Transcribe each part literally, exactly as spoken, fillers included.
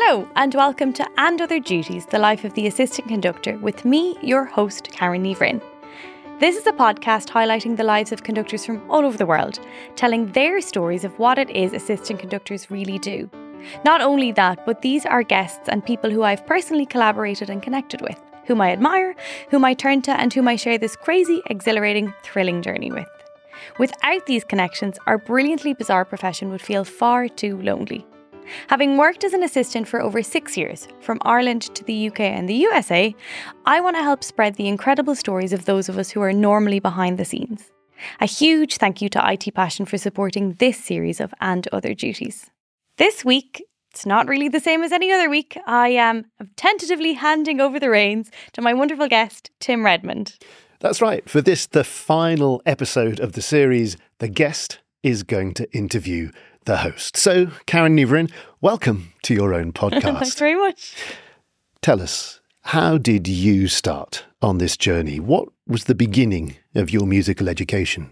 Hello and welcome to And Other Duties, the life of the assistant conductor with me, your host, Karen Nievrin. This is a podcast highlighting the lives of conductors from all over the world, telling their stories of what it is assistant conductors really do. Not only that, but these are guests and people who I've personally collaborated and connected with, whom I admire, whom I turn to and whom I share this crazy, exhilarating, thrilling journey with. Without these connections, our brilliantly bizarre profession would feel far too lonely. Having worked as an assistant for over six years, from Ireland to the U K and the U S A, I want to help spread the incredible stories of those of us who are normally behind the scenes. A huge thank you to I T Passion for supporting this series of And Other Duties. This week, it's not really the same as any other week. I am tentatively handing over the reins to my wonderful guest, Tim Redmond. That's right. For this, the final episode of the series, the guest is going to interview the host. So, Karen Nievrin, welcome to your own podcast. Thanks very much. Tell us, how did you start on this journey? What was the beginning of your musical education?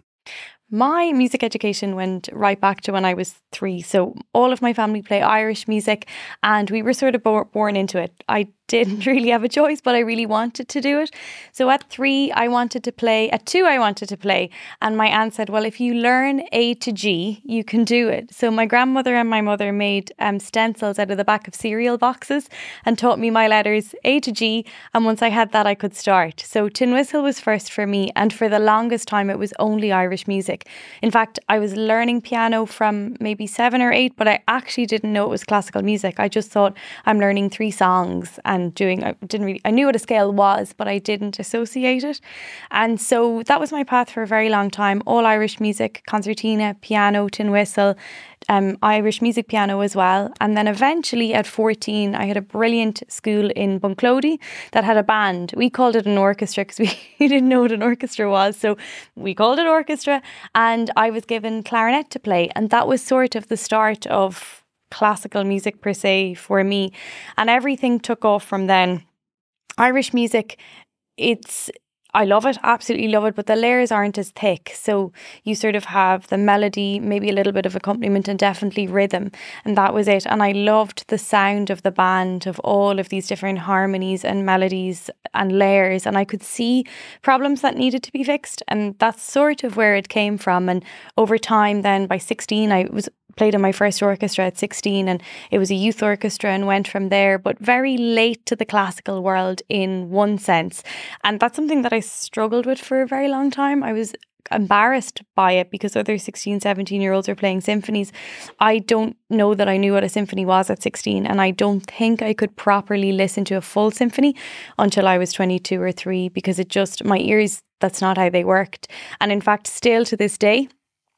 My music education went right back to when I was three. So all of my family play Irish music and we were sort of bo- born into it. I didn't really have a choice, but I really wanted to do it. So at three, I wanted to play. At two, I wanted to play. And my aunt said, well, if you learn A to G, you can do it. So my grandmother and my mother made um, stencils out of the back of cereal boxes and taught me my letters A to G. And once I had that, I could start. So tin whistle was first for me. And for the longest time, it was only Irish music. In fact, I was learning piano from maybe seven or eight, but I actually didn't know it was classical music. I just thought I'm learning three songs and doing, I didn't really, I knew what a scale was, but I didn't associate it. And so that was my path for a very long time. All Irish music, concertina, piano, tin whistle, um, Irish music piano as well. And then eventually at fourteen, I had a brilliant school in Bunclody that had a band. We called it an orchestra because we, we didn't know what an orchestra was. So we called it orchestra and I was given clarinet to play. And that was sort of the start of classical music per se for me. And everything took off from then. Irish music, it's I love it, absolutely love it, but the layers aren't as thick. So you sort of have the melody, maybe a little bit of accompaniment and definitely rhythm. And that was it. And I loved the sound of the band, of all of these different harmonies and melodies and layers. And I could see problems that needed to be fixed. And that's sort of where it came from. And over time then by sixteen, I was played in my first orchestra at sixteen and it was a youth orchestra and went from there, but very late to the classical world in one sense. And that's something that I struggled with for a very long time. I was embarrassed by it because other sixteen, seventeen year olds are playing symphonies. I don't know that I knew what a symphony was at sixteen, and I don't think I could properly listen to a full symphony until I was twenty-two or three because it just, my ears, that's not how they worked. And in fact, still to this day,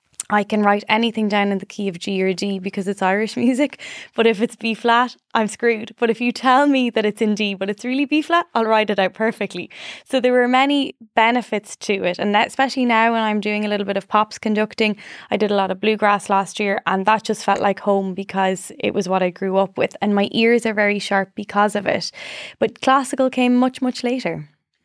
I can write anything down in the key of G or D because it's Irish music. But if it's B flat, I'm screwed. But if you tell me that it's in D, but it's really B flat, I'll write it out perfectly. So there were many benefits to it. And especially now when I'm doing a little bit of pops conducting, I did a lot of bluegrass last year and that just felt like home because it was what I grew up with. And my ears are very sharp because of it. But classical came much, much later.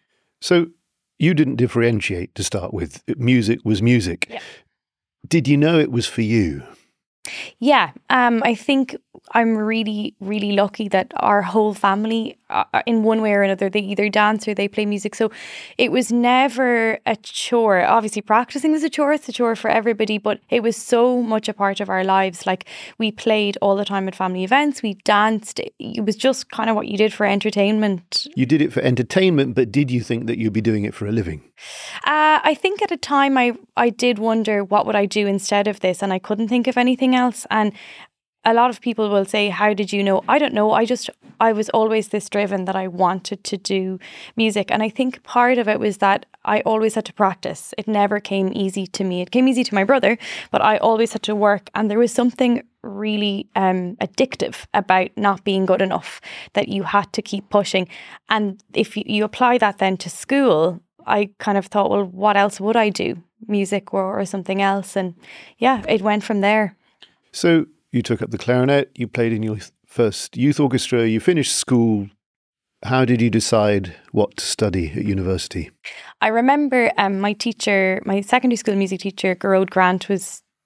So you didn't differentiate to start with. Music was music. Yeah. Did you know it was for you? Yeah, um, I think I'm really, really lucky that our whole family, uh, in one way or another, they either dance or they play music. So it was never a chore. Obviously, practicing was a chore. It's a chore for everybody, but it was so much a part of our lives. Like we played all the time at family events. We danced. It was just kind of what you did for entertainment. You did it for entertainment, but did you think that you'd be doing it for a living? Uh, I think at a time I, I did wonder what would I do instead of this, and I couldn't think of anything else. And a lot of people will say, how did you know? I don't know. I just, I was always this driven that I wanted to do music. And I think part of it was that I always had to practice. It never came easy to me. It came easy to my brother, but I always had to work. And there was something really um, addictive about not being good enough, that you had to keep pushing. And if you, you apply that then to school, I kind of thought, well, what else would I do? Music or, or something else. And yeah, it went from there. So you took up the clarinet, you played in your first youth orchestra, you finished school. How did you decide what to study at university? I remember um, my teacher, my secondary school music teacher, Gerode Grant, was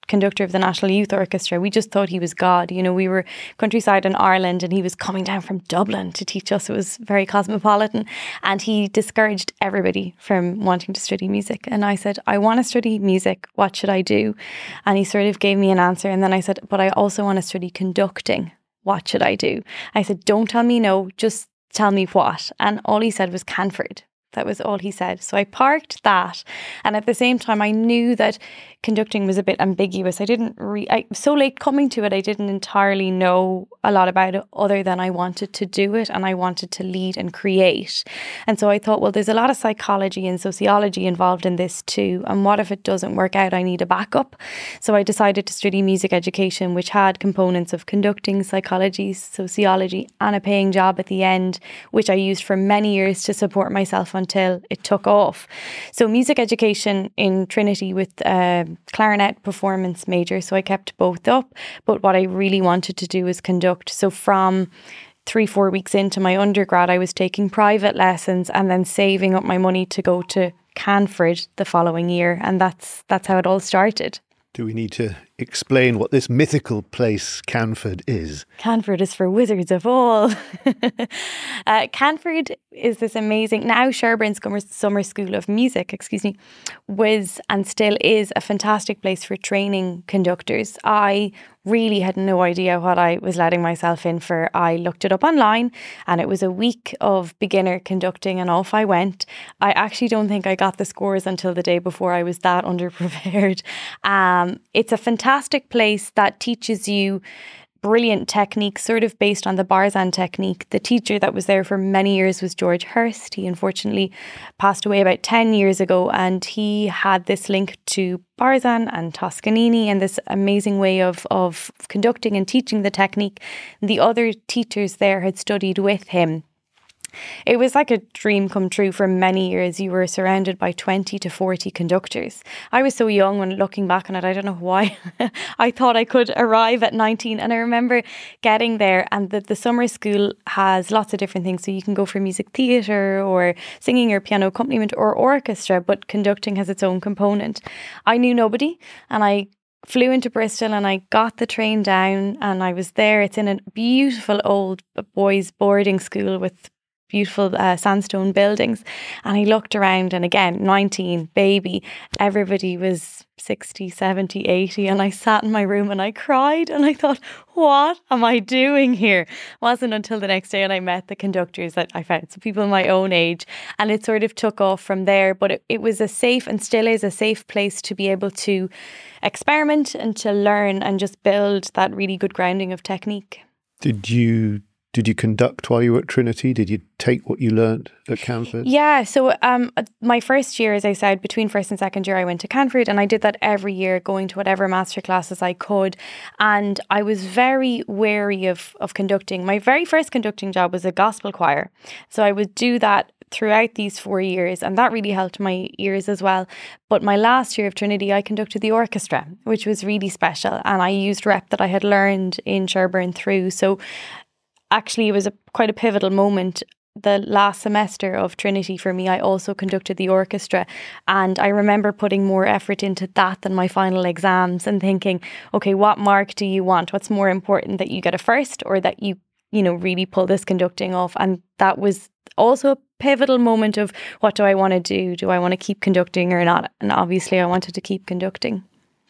conductor of the National Youth Orchestra. We just thought he was God. You know, we were countryside in Ireland and he was coming down from Dublin to teach us. It was very cosmopolitan, and he discouraged everybody from wanting to study music. And I said, I want to study music. What should I do? And he sort of gave me an answer. And then I said, but I also want to study conducting. What should I do? I said, don't tell me no, just tell me what. And all he said was Canford. That was all he said. So I parked that. And at the same time, I knew that conducting was a bit ambiguous. I didn't re- I was so late coming to it, I didn't entirely know a lot about it other than I wanted to do it and I wanted to lead and create. And so I thought, well, there's a lot of psychology and sociology involved in this too. And what if it doesn't work out? I need a backup. So I decided to study music education, which had components of conducting, psychology, sociology, and a paying job at the end, which I used for many years to support myself until it took off. So music education in Trinity with a clarinet performance major. So I kept both up. But what I really wanted to do was conduct. So from three, four weeks into my undergrad, I was taking private lessons and then saving up my money to go to Canford the following year. And that's that's how it all started. Do we need to explain what this mythical place Canford is? Canford is for wizards of all. uh, Canford is this amazing, now Sherburn Summer School of Music, excuse me, was and still is a fantastic place for training conductors. I really had no idea what I was letting myself in for. I looked it up online and it was a week of beginner conducting and off I went. I actually don't think I got the scores until the day before. I was that underprepared. Um, it's a fantastic place that teaches you brilliant technique, sort of based on the Barzan technique. The teacher that was there for many years was George Hurst. He unfortunately passed away about ten years ago, and he had this link to Barzan and Toscanini and this amazing way of, of conducting and teaching the technique. The other teachers there had studied with him. It was like a dream come true for many years. You were surrounded by twenty to forty conductors. I was so young when looking back on it, I don't know why. I thought I could arrive at nineteen. And I remember getting there, and the, the summer school has lots of different things. So you can go for music theatre or singing or piano accompaniment or orchestra, but conducting has its own component. I knew nobody, and I flew into Bristol and I got the train down and I was there. It's in a beautiful old boys' boarding school with beautiful uh, sandstone buildings, and I looked around, and again, nineteen, baby, everybody was sixty, seventy, eighty, and I sat in my room and I cried and I thought, what am I doing here? It wasn't until the next day and I met the conductors that I found some people my own age, and it sort of took off from there. But it, it was a safe, and still is a safe place to be able to experiment and to learn and just build that really good grounding of technique. Did you Did you conduct while you were at Trinity? Did you take what you learnt at Canford? Yeah, so um, my first year, as I said, between first and second year, I went to Canford, and I did that every year, going to whatever master classes I could. And I was very wary of, of conducting. My very first conducting job was a gospel choir. So I would do that throughout these four years, and that really helped my ears as well. But my last year of Trinity, I conducted the orchestra, which was really special. And I used rep that I had learned in Sherburn through. So actually, it was a quite a pivotal moment. The last semester of Trinity for me, I also conducted the orchestra, and I remember putting more effort into that than my final exams and thinking, okay, what mark do you want? What's more important, that you get a first or that you, you know, really pull this conducting off? And that was also a pivotal moment of, what do I want to do? Do I want to keep conducting or not? And obviously I wanted to keep conducting.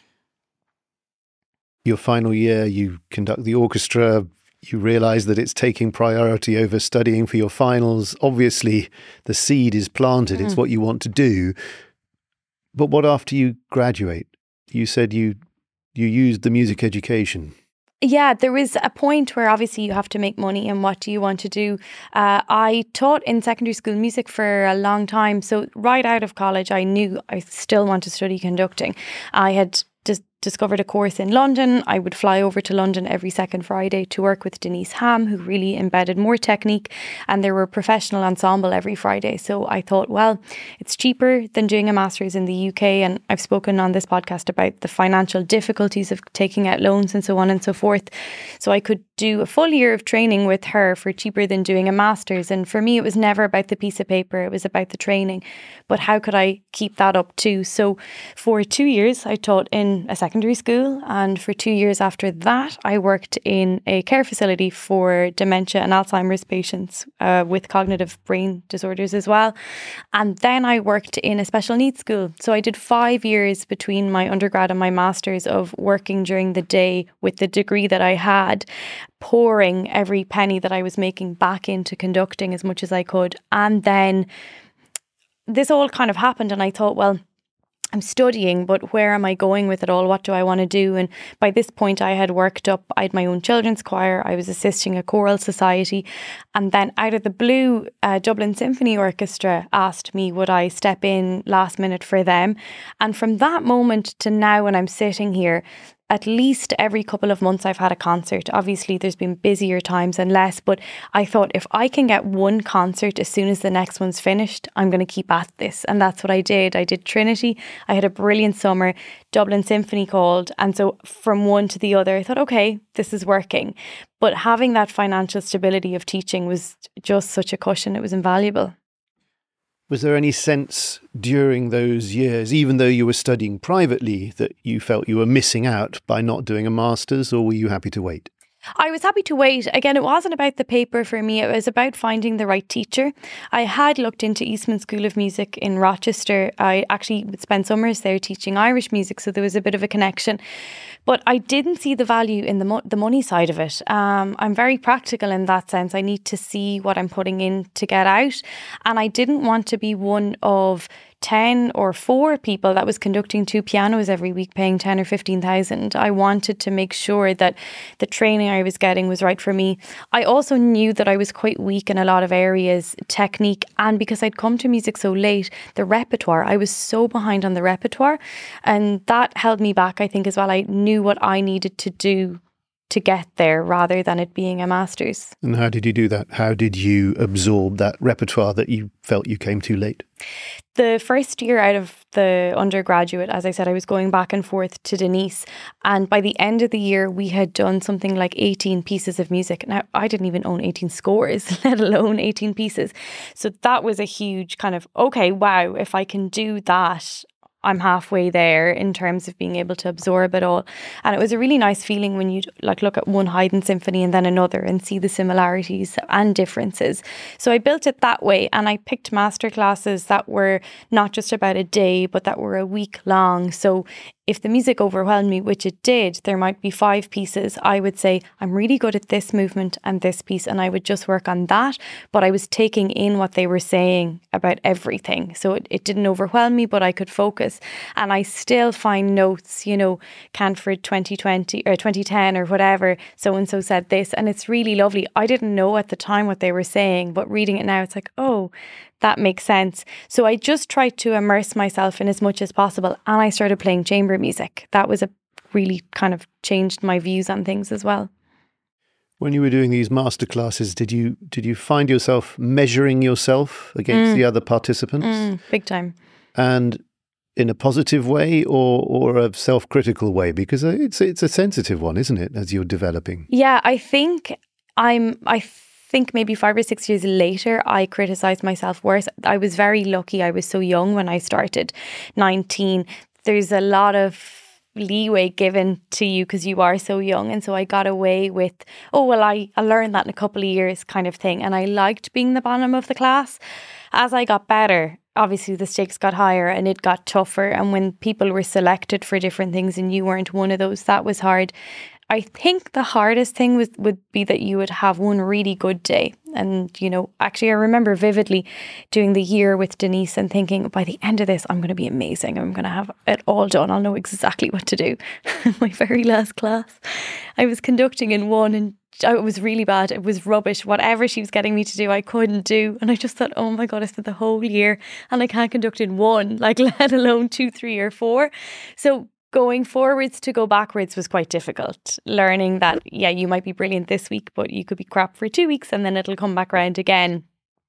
Your final year, you conduct the orchestra. You realise that it's taking priority over studying for your finals. Obviously, the seed is planted. Mm. It's what you want to do. But what after you graduate? You said you you used the music education. Yeah, there was a point where obviously you have to make money, and what do you want to do? Uh, I taught in secondary school music for a long time. So right out of college, I knew I still wanted to study conducting. I had just discovered a course in London. I would fly over to London every second Friday to work with Denise Ham, who really embedded more technique, and there were professional ensemble every Friday. So I thought, well, it's cheaper than doing a master's in the U K, and I've spoken on this podcast about the financial difficulties of taking out loans and so on and so forth. So I could do a full year of training with her for cheaper than doing a master's. And for me, it was never about the piece of paper, it was about the training. But how could I keep that up too? So for two years I taught in a secondary secondary school, and for two years after that I worked in a care facility for dementia and Alzheimer's patients uh, with cognitive brain disorders as well. And then I worked in a special needs school. So I did five years between my undergrad and my master's of working during the day with the degree that I had, pouring every penny that I was making back into conducting as much as I could. And then this all kind of happened and I thought, well, I'm studying, but where am I going with it all? What do I want to do? And by this point I had worked up, I had my own children's choir, I was assisting a choral society. And then out of the blue, uh, Dublin Symphony Orchestra asked me would I step in last minute for them. And from that moment to now when I'm sitting here, at least every couple of months I've had a concert. Obviously there's been busier times and less, but I thought if I can get one concert as soon as the next one's finished, I'm going to keep at this. And that's what I did. I did Trinity. I had a brilliant summer. Dublin Symphony called. And so from one to the other, I thought, okay, this is working. But having that financial stability of teaching was just such a cushion. It was invaluable. Was there any sense during those years, even though you were studying privately, that you felt you were missing out by not doing a master's, or were you happy to wait? I was happy to wait. Again, it wasn't about the paper for me. It was about finding the right teacher. I had looked into Eastman School of Music in Rochester. I actually would spend summers there teaching Irish music, so there was a bit of a connection. But I didn't see the value in the mo- the money side of it. Um, I'm very practical in that sense. I need to see what I'm putting in to get out. And I didn't want to be one of ten or four people that was conducting two pianos every week, paying ten or fifteen thousand. I wanted to make sure that the training I was getting was right for me. I also knew that I was quite weak in a lot of areas, technique, and because I'd come to music so late, the repertoire, I was so behind on the repertoire, and that held me back, I think, as well. I knew what I needed to do to get there rather than it being a master's. And how did you do that? How did you absorb that repertoire that you felt you came too late? The first year out of the undergraduate, as I said, I was going back and forth to Denise. And by the end of the year, we had done something like eighteen pieces of music. Now, I didn't even own eighteen scores, let alone eighteen pieces. So that was a huge kind of, okay, wow, if I can do that, I'm halfway there in terms of being able to absorb it all. And it was a really nice feeling when you like look at one Haydn symphony and then another and see the similarities and differences. So I built it that way, and I picked masterclasses that were not just about a day, but that were a week long. So if the music overwhelmed me, which it did, there might be five pieces. I would say, I'm really good at this movement and this piece, and I would just work on that. But I was taking in what they were saying about everything. So it, it didn't overwhelm me, but I could focus. And I still find notes, you know, Canford twenty twenty or twenty ten or whatever, so-and-so said this. And it's really lovely. I didn't know at the time what they were saying, but reading it now, it's like, oh, that makes sense. So I just tried to immerse myself in as much as possible, and I started playing chamber music. That was a really kind of changed my views on things as well. When you were doing these masterclasses, did you did you find yourself measuring yourself against mm. the other participants? Mm, big time. And in a positive way or or a self-critical way? Because it's it's a sensitive one, isn't it, as you're developing? Yeah, I think I'm I think maybe five or six years later, I criticised myself worse. I was very lucky. I was so young when I started, nineteen. There's a lot of leeway given to you because you are so young. And so I got away with, oh, well, I, I learned that in a couple of years kind of thing. And I liked being the bottom of the class. As I got better, obviously the stakes got higher and it got tougher. And when people were selected for different things and you weren't one of those, that was hard. I think the hardest thing was, would be that you would have one really good day. And, you know, actually I remember vividly doing the year with Denise and thinking, by the end of this, I'm going to be amazing. I'm going to have it all done. I'll know exactly what to do. My very last class, I was conducting in one and it was really bad. It was rubbish. Whatever she was getting me to do, I couldn't do. And I just thought, oh my God, I spent the whole year and I can't conduct in one, like let alone two, three or four. So going forwards to go backwards was quite difficult. Learning that, yeah, you might be brilliant this week, but you could be crap for two weeks and then it'll come back around again.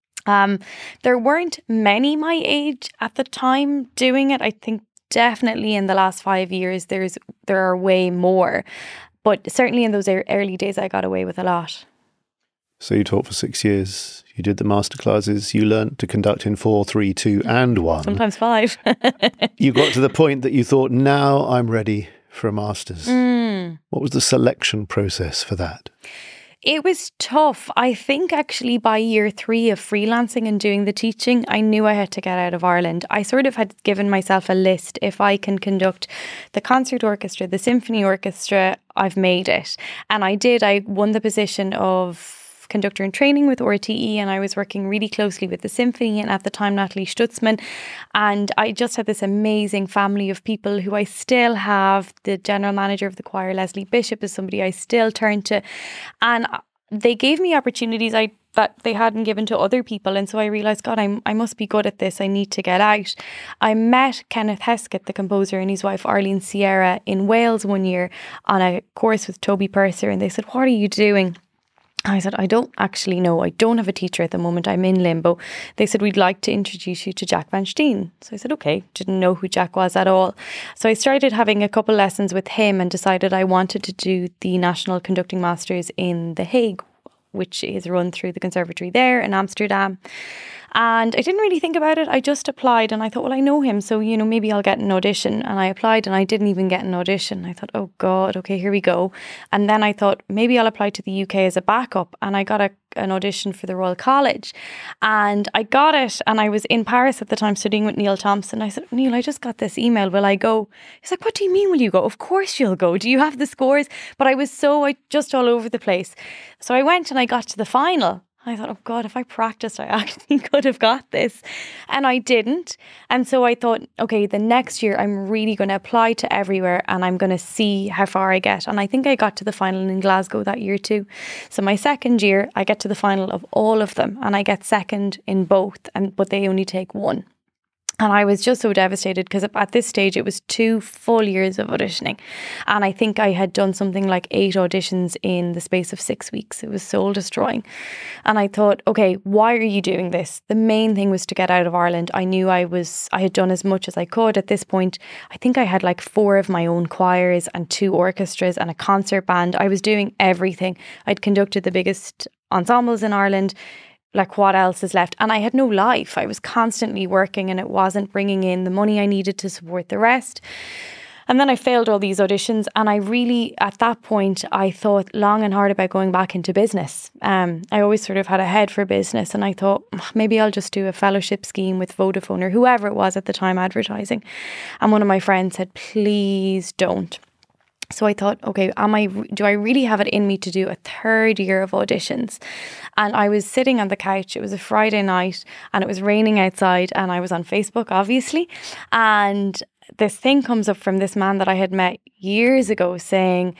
Um, there weren't many my age at the time doing it. I think definitely in the last five years, there's there are way more. But certainly in those early days, I got away with a lot. So you taught for six years. You did the masterclasses. You learnt to conduct in four, three, two, and one. Sometimes five. You got to the point that you thought, now I'm ready for a master's. Mm. What was the selection process for that? It was tough. I think actually by year three of freelancing and doing the teaching, I knew I had to get out of Ireland. I sort of had given myself a list. If I can conduct the concert orchestra, the symphony orchestra, I've made it. And I did. I won the position of conductor in training with R T E, and I was working really closely with the symphony and at the time Natalie Stutzman, and I just had this amazing family of people who I still have. The general manager of the choir, Leslie Bishop, is somebody I still turn to, and they gave me opportunities I that they hadn't given to other people, and so I realised, God, I'm, I must be good at this. I need to get out. I met Kenneth Heskett, the composer, and his wife Arlene Sierra in Wales one year on a course with Toby Purser, and they said, what are you doing? I said, I don't actually know. I don't have a teacher at the moment. I'm in limbo. They said, we'd like to introduce you to Jack Van Steen. So I said, okay. Didn't know who Jack was at all. So I started having a couple lessons with him and decided I wanted to do the National Conducting Masters in The Hague, which is run through the conservatory there in Amsterdam. And I didn't really think about it. I just applied and I thought, well, I know him, so, you know, maybe I'll get an audition. And I applied and I didn't even get an audition. I thought, oh God, okay, here we go. And then I thought, maybe I'll apply to the U K as a backup. And I got a, an audition for the Royal College. And I got it. And I was in Paris at the time studying with Neil Thompson. I said, Neil, I just got this email. Will I go? He's like, what do you mean will you go? Of course you'll go. Do you have the scores? But I was so, I just all over the place. So I went and I got to the final. I thought, oh God, if I practiced, I actually could have got this. And I didn't. And so I thought, okay, the next year I'm really going to apply to everywhere and I'm going to see how far I get. And I think I got to the final in Glasgow that year too. So my second year, I get to the final of all of them and I get second in both, and but they only take one. And I was just so devastated because at this stage it was two full years of auditioning. And I think I had done something like eight auditions in the space of six weeks. It was soul destroying. And I thought, okay, why are you doing this? The main thing was to get out of Ireland. I knew I was, I had done as much as I could at this point. I think I had like four of my own choirs and two orchestras and a concert band. I was doing everything. I'd conducted the biggest ensembles in Ireland. Like, what else is left? And I had no life. I was constantly working and it wasn't bringing in the money I needed to support the rest. And then I failed all these auditions. And I really, at that point, I thought long and hard about going back into business. Um, I always sort of had a head for business. And I thought, maybe I'll just do a fellowship scheme with Vodafone or whoever it was at the time advertising. And one of my friends said, please don't. So I thought, okay, am I? Do I really have it in me to do a third year of auditions? And I was sitting on the couch. It was a Friday night and it was raining outside and I was on Facebook, obviously. And this thing comes up from this man that I had met years ago saying,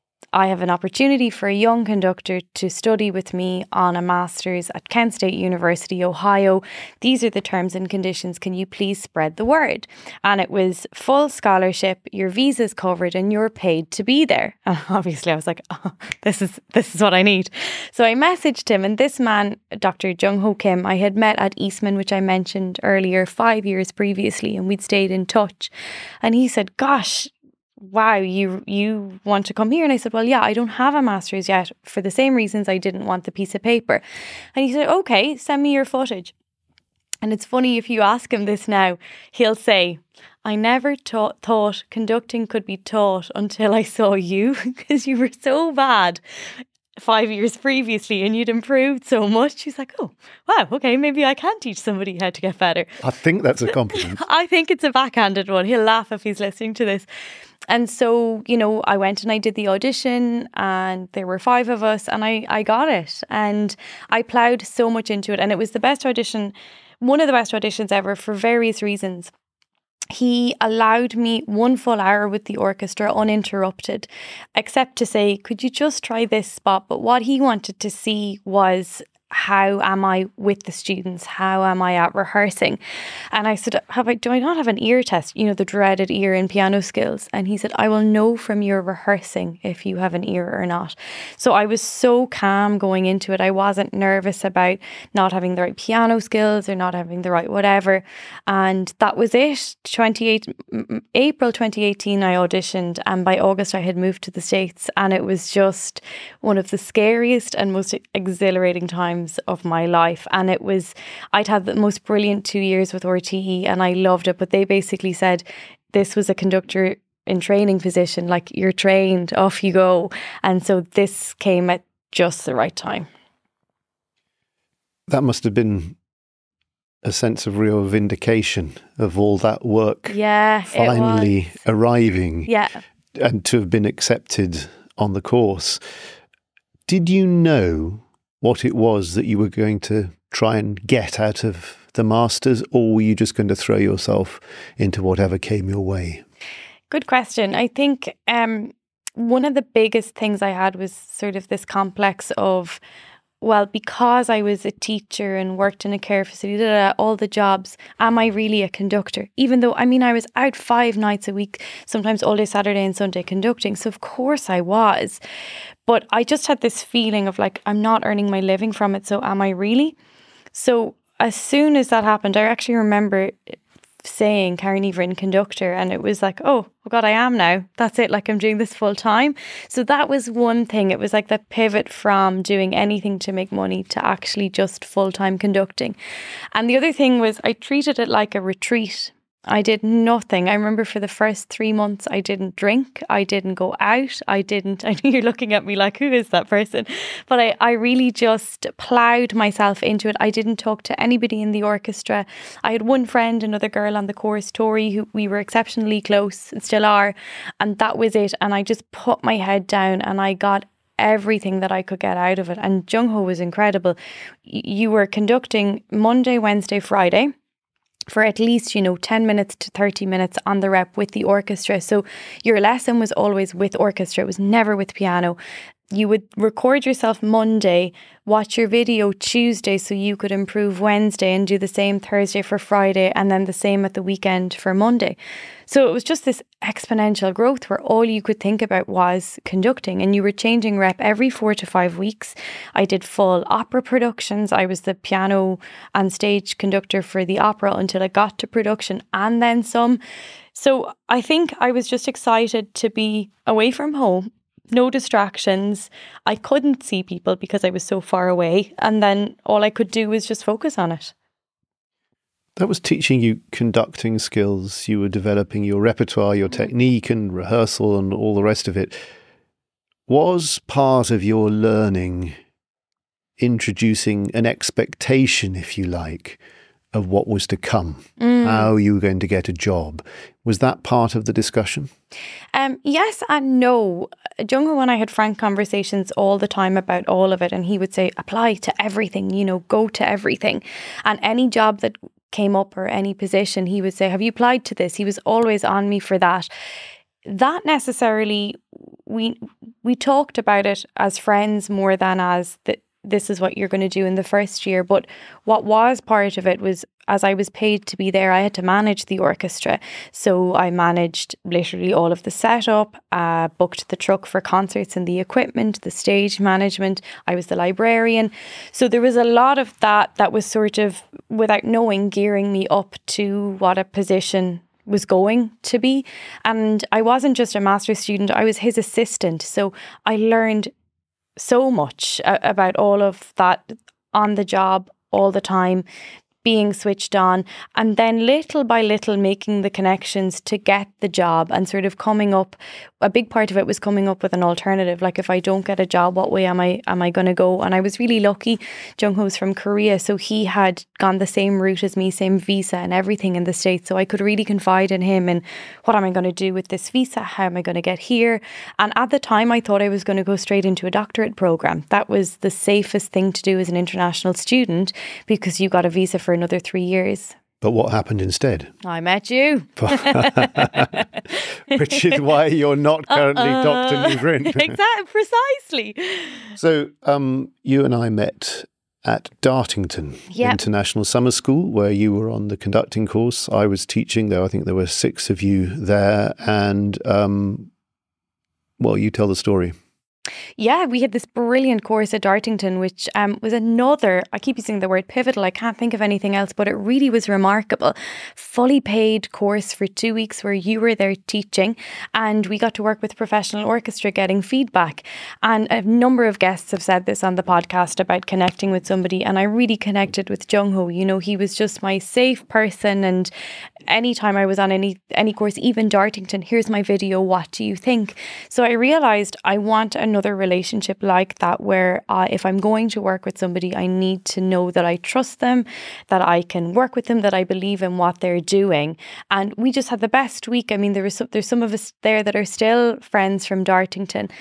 I have an opportunity for a young conductor to study with me on a master's at Kent State University, Ohio. These are the terms and conditions. Can you please spread the word? And it was full scholarship, your visa's covered and you're paid to be there. And obviously I was like, oh, this is this is what I need. So I messaged him, and this man, Doctor Jung Ho Kim, I had met at Eastman, which I mentioned earlier, five years previously, and we'd stayed in touch. And he said, gosh, wow, you you want to come here? And I said, well, yeah, I don't have a master's yet for the same reasons I didn't want the piece of paper. And he said, okay, send me your footage. And it's funny, if you ask him this now, he'll say, I never ta- thought conducting could be taught until I saw you, because you were so bad five years previously and you'd improved so much. He's like, oh, wow, okay, maybe I can teach somebody how to get better. I think that's a compliment. I think it's a backhanded one. He'll laugh if he's listening to this. And so, you know, I went and I did the audition and there were five of us and I, I got it. And I ploughed so much into it. And it was the best audition, one of the best auditions ever for various reasons. He allowed me one full hour with the orchestra uninterrupted, except to say, could you just try this spot? But what he wanted to see was, how am I with the students? How am I at rehearsing? And I said, have I, do I not have an ear test? You know, the dreaded ear in piano skills. And he said, I will know from your rehearsing if you have an ear or not. So I was so calm going into it. I wasn't nervous about not having the right piano skills or not having the right whatever. And that was it. twenty-eight April twenty eighteen, I auditioned. And by August, I had moved to the States. And it was just one of the scariest and most exhilarating times of my life. And it was, I'd had the most brilliant two years with R T E and I loved it, but they basically said this was a conductor in training position, like you're trained, off you go. And so this came at just the right time. That must have been a sense of real vindication of all that work yeah, finally arriving yeah. and to have been accepted on the course. Did you know what it was that you were going to try and get out of the Masters, or were you just going to throw yourself into whatever came your way? Good question. I think um, one of the biggest things I had was sort of this complex of, well, because I was a teacher and worked in a care facility, all the jobs, am I really a conductor? Even though, I mean, I was out five nights a week, sometimes all day Saturday and Sunday conducting. So of course I was. But I just had this feeling of like, I'm not earning my living from it. So am I really? So as soon as that happened, I actually remember saying Karen Everin conductor, and it was like, oh, oh God, I am now. That's it. Like I'm doing this full time. So that was one thing. It was like that pivot from doing anything to make money to actually just full time conducting. And the other thing was I treated it like a retreat. I did nothing. I remember for the first three months, I didn't drink. I didn't go out. I didn't, I know you're looking at me like, who is that person? But I, I really just ploughed myself into it. I didn't talk to anybody in the orchestra. I had one friend, another girl on the chorus, Tori, who we were exceptionally close and still are. And that was it. And I just put my head down and I got everything that I could get out of it. And Jung Ho was incredible. You were conducting Monday, Wednesday, Friday, for at least, you know, ten minutes to thirty minutes on the rep with the orchestra. So your lesson was always with orchestra. It was never with piano. You would record yourself Monday, watch your video Tuesday so you could improve Wednesday and do the same Thursday for Friday and then the same at the weekend for Monday. So it was just this exponential growth where all you could think about was conducting, and you were changing rep every four to five weeks. I did full opera productions. I was the piano and stage conductor for the opera until it got to production and then some. So I think I was just excited to be away from home. No distractions. I couldn't see people because I was so far away. And then all I could do was just focus on it. That was teaching you conducting skills. You were developing your repertoire, your technique and rehearsal and all the rest of it. Was part of your learning introducing an expectation, if you like, of what was to come, mm. how you were going to get a job? Was that part of the discussion? Um, yes and no. Jung Ho and I had frank conversations all the time about all of it, and he would say, apply to everything, you know, go to everything. And any job that came up or any position, he would say, have you applied to this? He was always on me for that. That necessarily, we we talked about it as friends more than as the this is what you're going to do in the first year. But what was part of it was, as I was paid to be there, I had to manage the orchestra. So I managed literally all of the setup, uh, booked the truck for concerts and the equipment, the stage management. I was the librarian. So there was a lot of that that was sort of, without knowing, gearing me up to what a position was going to be. And I wasn't just a master's student, I was his assistant. So I learned so much about all of that on the job all the time, being switched on, and then little by little making the connections to get the job and sort of coming up. A big part of it was coming up with an alternative. Like, if I don't get a job, what way am I am I going to go? And I was really lucky. Jung Ho's from Korea, so he had gone the same route as me, same visa and everything in the States. So I could really confide in him and what am I going to do with this visa? How am I going to get here? And at the time, I thought I was going to go straight into a doctorate program. That was the safest thing to do as an international student because you got a visa for another three years. But what happened instead? I met you. Which is why you're not currently uh-uh. Doctor Everin. Exactly, precisely. So um, you and I met at Dartington yep. International Summer School, where you were on the conducting course. I was teaching there. I think there were six of you there. And, um, well, you tell the story. Yeah, we had this brilliant course at Dartington, which um, was another, I keep using the word pivotal, I can't think of anything else, but it really was remarkable. Fully paid course for two weeks where you were there teaching, and we got to work with professional orchestra getting feedback. And a number of guests have said this on the podcast about connecting with somebody, and I really connected with Jung Ho. You know, he was just my safe person, and anytime I was on any, any course, even Dartington, here's my video, what do you think? So I realised I want another relationship like that where uh, if I'm going to work with somebody, I need to know that I trust them, that I can work with them, that I believe in what they're doing. And we just had the best week. I mean, there was some, there's some of us there that are still friends from Dartington.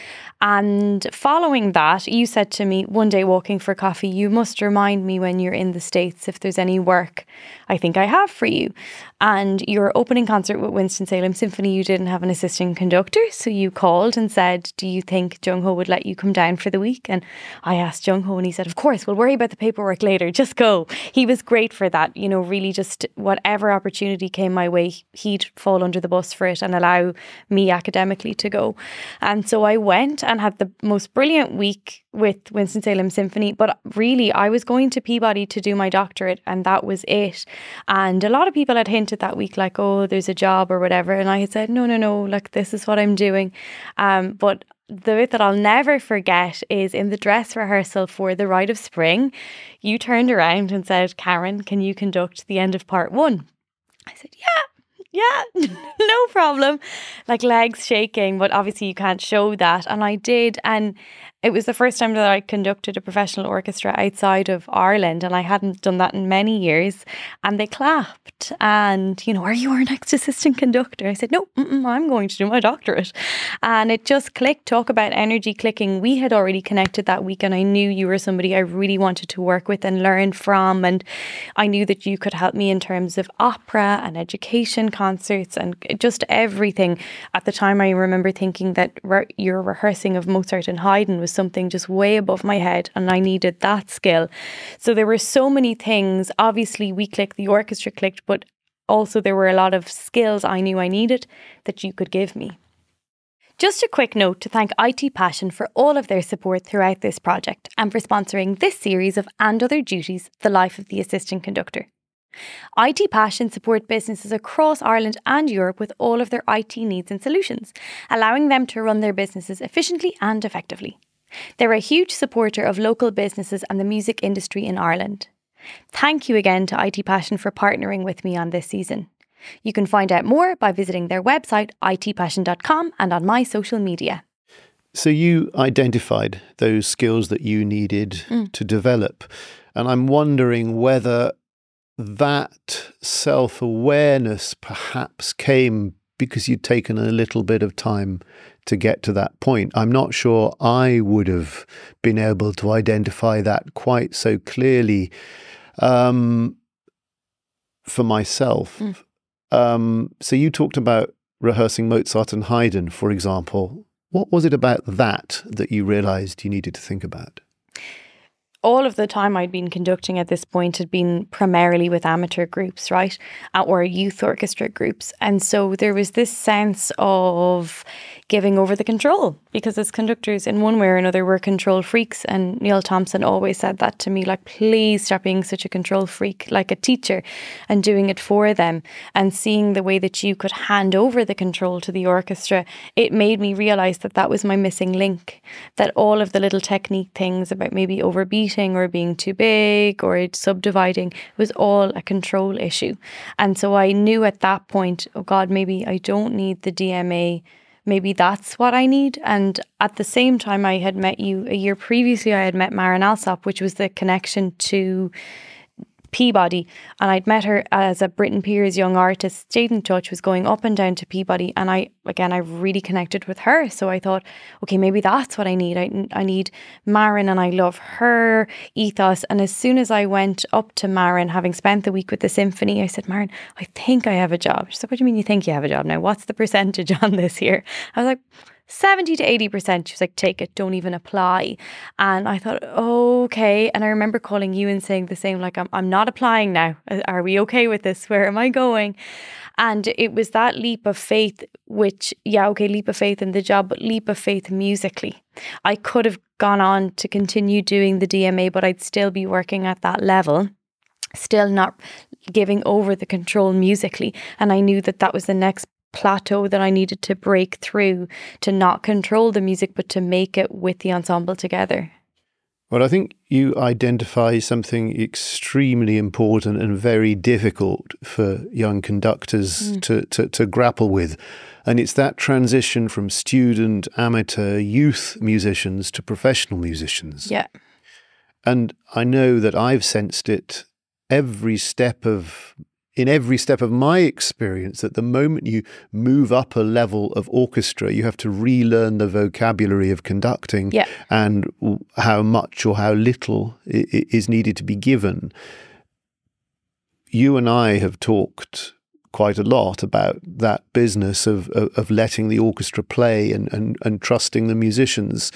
And following that, you said to me one day walking for coffee, you must remind me when you're in the States if there's any work I think I have for you. And your opening concert with Winston-Salem Symphony, you didn't have an assistant conductor. So you called and said, do you think Jung Ho would let you come down for the week? And I asked Jung Ho and he said, of course, we'll worry about the paperwork later. Just go. He was great for that. You know, really just whatever opportunity came my way, he'd fall under the bus for it and allow me academically to go. And so I went and had the most brilliant week with Winston-Salem Symphony. But really, I was going to Peabody to do my doctorate and that was it. And a lot of people had hinted that week like, oh, there's a job or whatever. And I had said, no, no, no, like this is what I'm doing. Um, but the bit that I'll never forget is in the dress rehearsal for The Rite of Spring, you turned around and said, Karen, can you conduct the end of part one? I said, yeah. Yeah, no problem. Like legs shaking, but obviously you can't show that. And I did. And it was the first time that I conducted a professional orchestra outside of Ireland. And I hadn't done that in many years. And they clapped. And, you know, are you our next assistant conductor? I said, no, I'm going to do my doctorate. And it just clicked. Talk about energy clicking. We had already connected that week. And I knew you were somebody I really wanted to work with and learn from. And I knew that you could help me in terms of opera and education concerts and just everything. At the time, I remember thinking that re- your rehearsing of Mozart and Haydn was something just way above my head and I needed that skill. So there were so many things. Obviously, we clicked, the orchestra clicked, but also there were a lot of skills I knew I needed that you could give me. Just a quick note to thank I T Passion for all of their support throughout this project and for sponsoring this series of And Other Duties, The Life of the Assistant Conductor. I T Passion support businesses across Ireland and Europe with all of their I T needs and solutions, allowing them to run their businesses efficiently and effectively. They're a huge supporter of local businesses and the music industry in Ireland. Thank you again to I T Passion for partnering with me on this season. You can find out more by visiting their website, I T passion dot com, and on my social media. So you identified those skills that you needed mm. to develop. And I'm wondering whether that self-awareness perhaps came because you'd taken a little bit of time to get to that point. I'm not sure I would have been able to identify that quite so clearly um, for myself. Mm. Um, so you talked about rehearsing Mozart and Haydn, for example. What was it about that that you realised you needed to think about? All of the time I'd been conducting at this point had been primarily with amateur groups, right? Or youth orchestra groups. And so there was this sense of giving over the control because as conductors in one way or another we're control freaks, and Neil Thompson always said that to me, like, please stop being such a control freak like a teacher and doing it for them. And seeing the way that you could hand over the control to the orchestra, it made me realise that that was my missing link, that all of the little technique things about maybe overbeating or being too big or subdividing was all a control issue. And so I knew at that point, oh God, maybe I don't need the D M A. Maybe that's what I need. And at the same time, I had met you a year previously, I had met Maren Alsop, which was the connection to Peabody. And I'd met her as a Britten Peers young artist, stayed in touch, was going up and down to Peabody. And I, again, I really connected with her. So I thought, okay, maybe that's what I need. I, I need Maren, and I love her ethos. And as soon as I went up to Maren, having spent the week with the symphony, I said, Maren, I think I have a job. She said, what do you mean you think you have a job now? What's the percentage on this here? I was like, seventy to eighty percent. She was like, take it, don't even apply. And I thought, oh, okay. And I remember calling you and saying the same, like, I'm, I'm not applying now. Are we okay with this? Where am I going? And it was that leap of faith, which, yeah, okay, leap of faith in the job, but leap of faith musically. I could have gone on to continue doing the D M A, but I'd still be working at that level, still not giving over the control musically. And I knew that that was the next plateau that I needed to break through, to not control the music, but to make it with the ensemble together. Well, I think you identify something extremely important and very difficult for young conductors mm. to, to, to grapple with. And it's that transition from student, amateur, youth musicians to professional musicians. Yeah. And I know that I've sensed it every step of in every step of my experience, that the moment you move up a level of orchestra, you have to relearn the vocabulary of conducting yeah. and how much or how little is needed to be given. You and I have talked quite a lot about that business of of, of letting the orchestra play and, and, and trusting the musicians.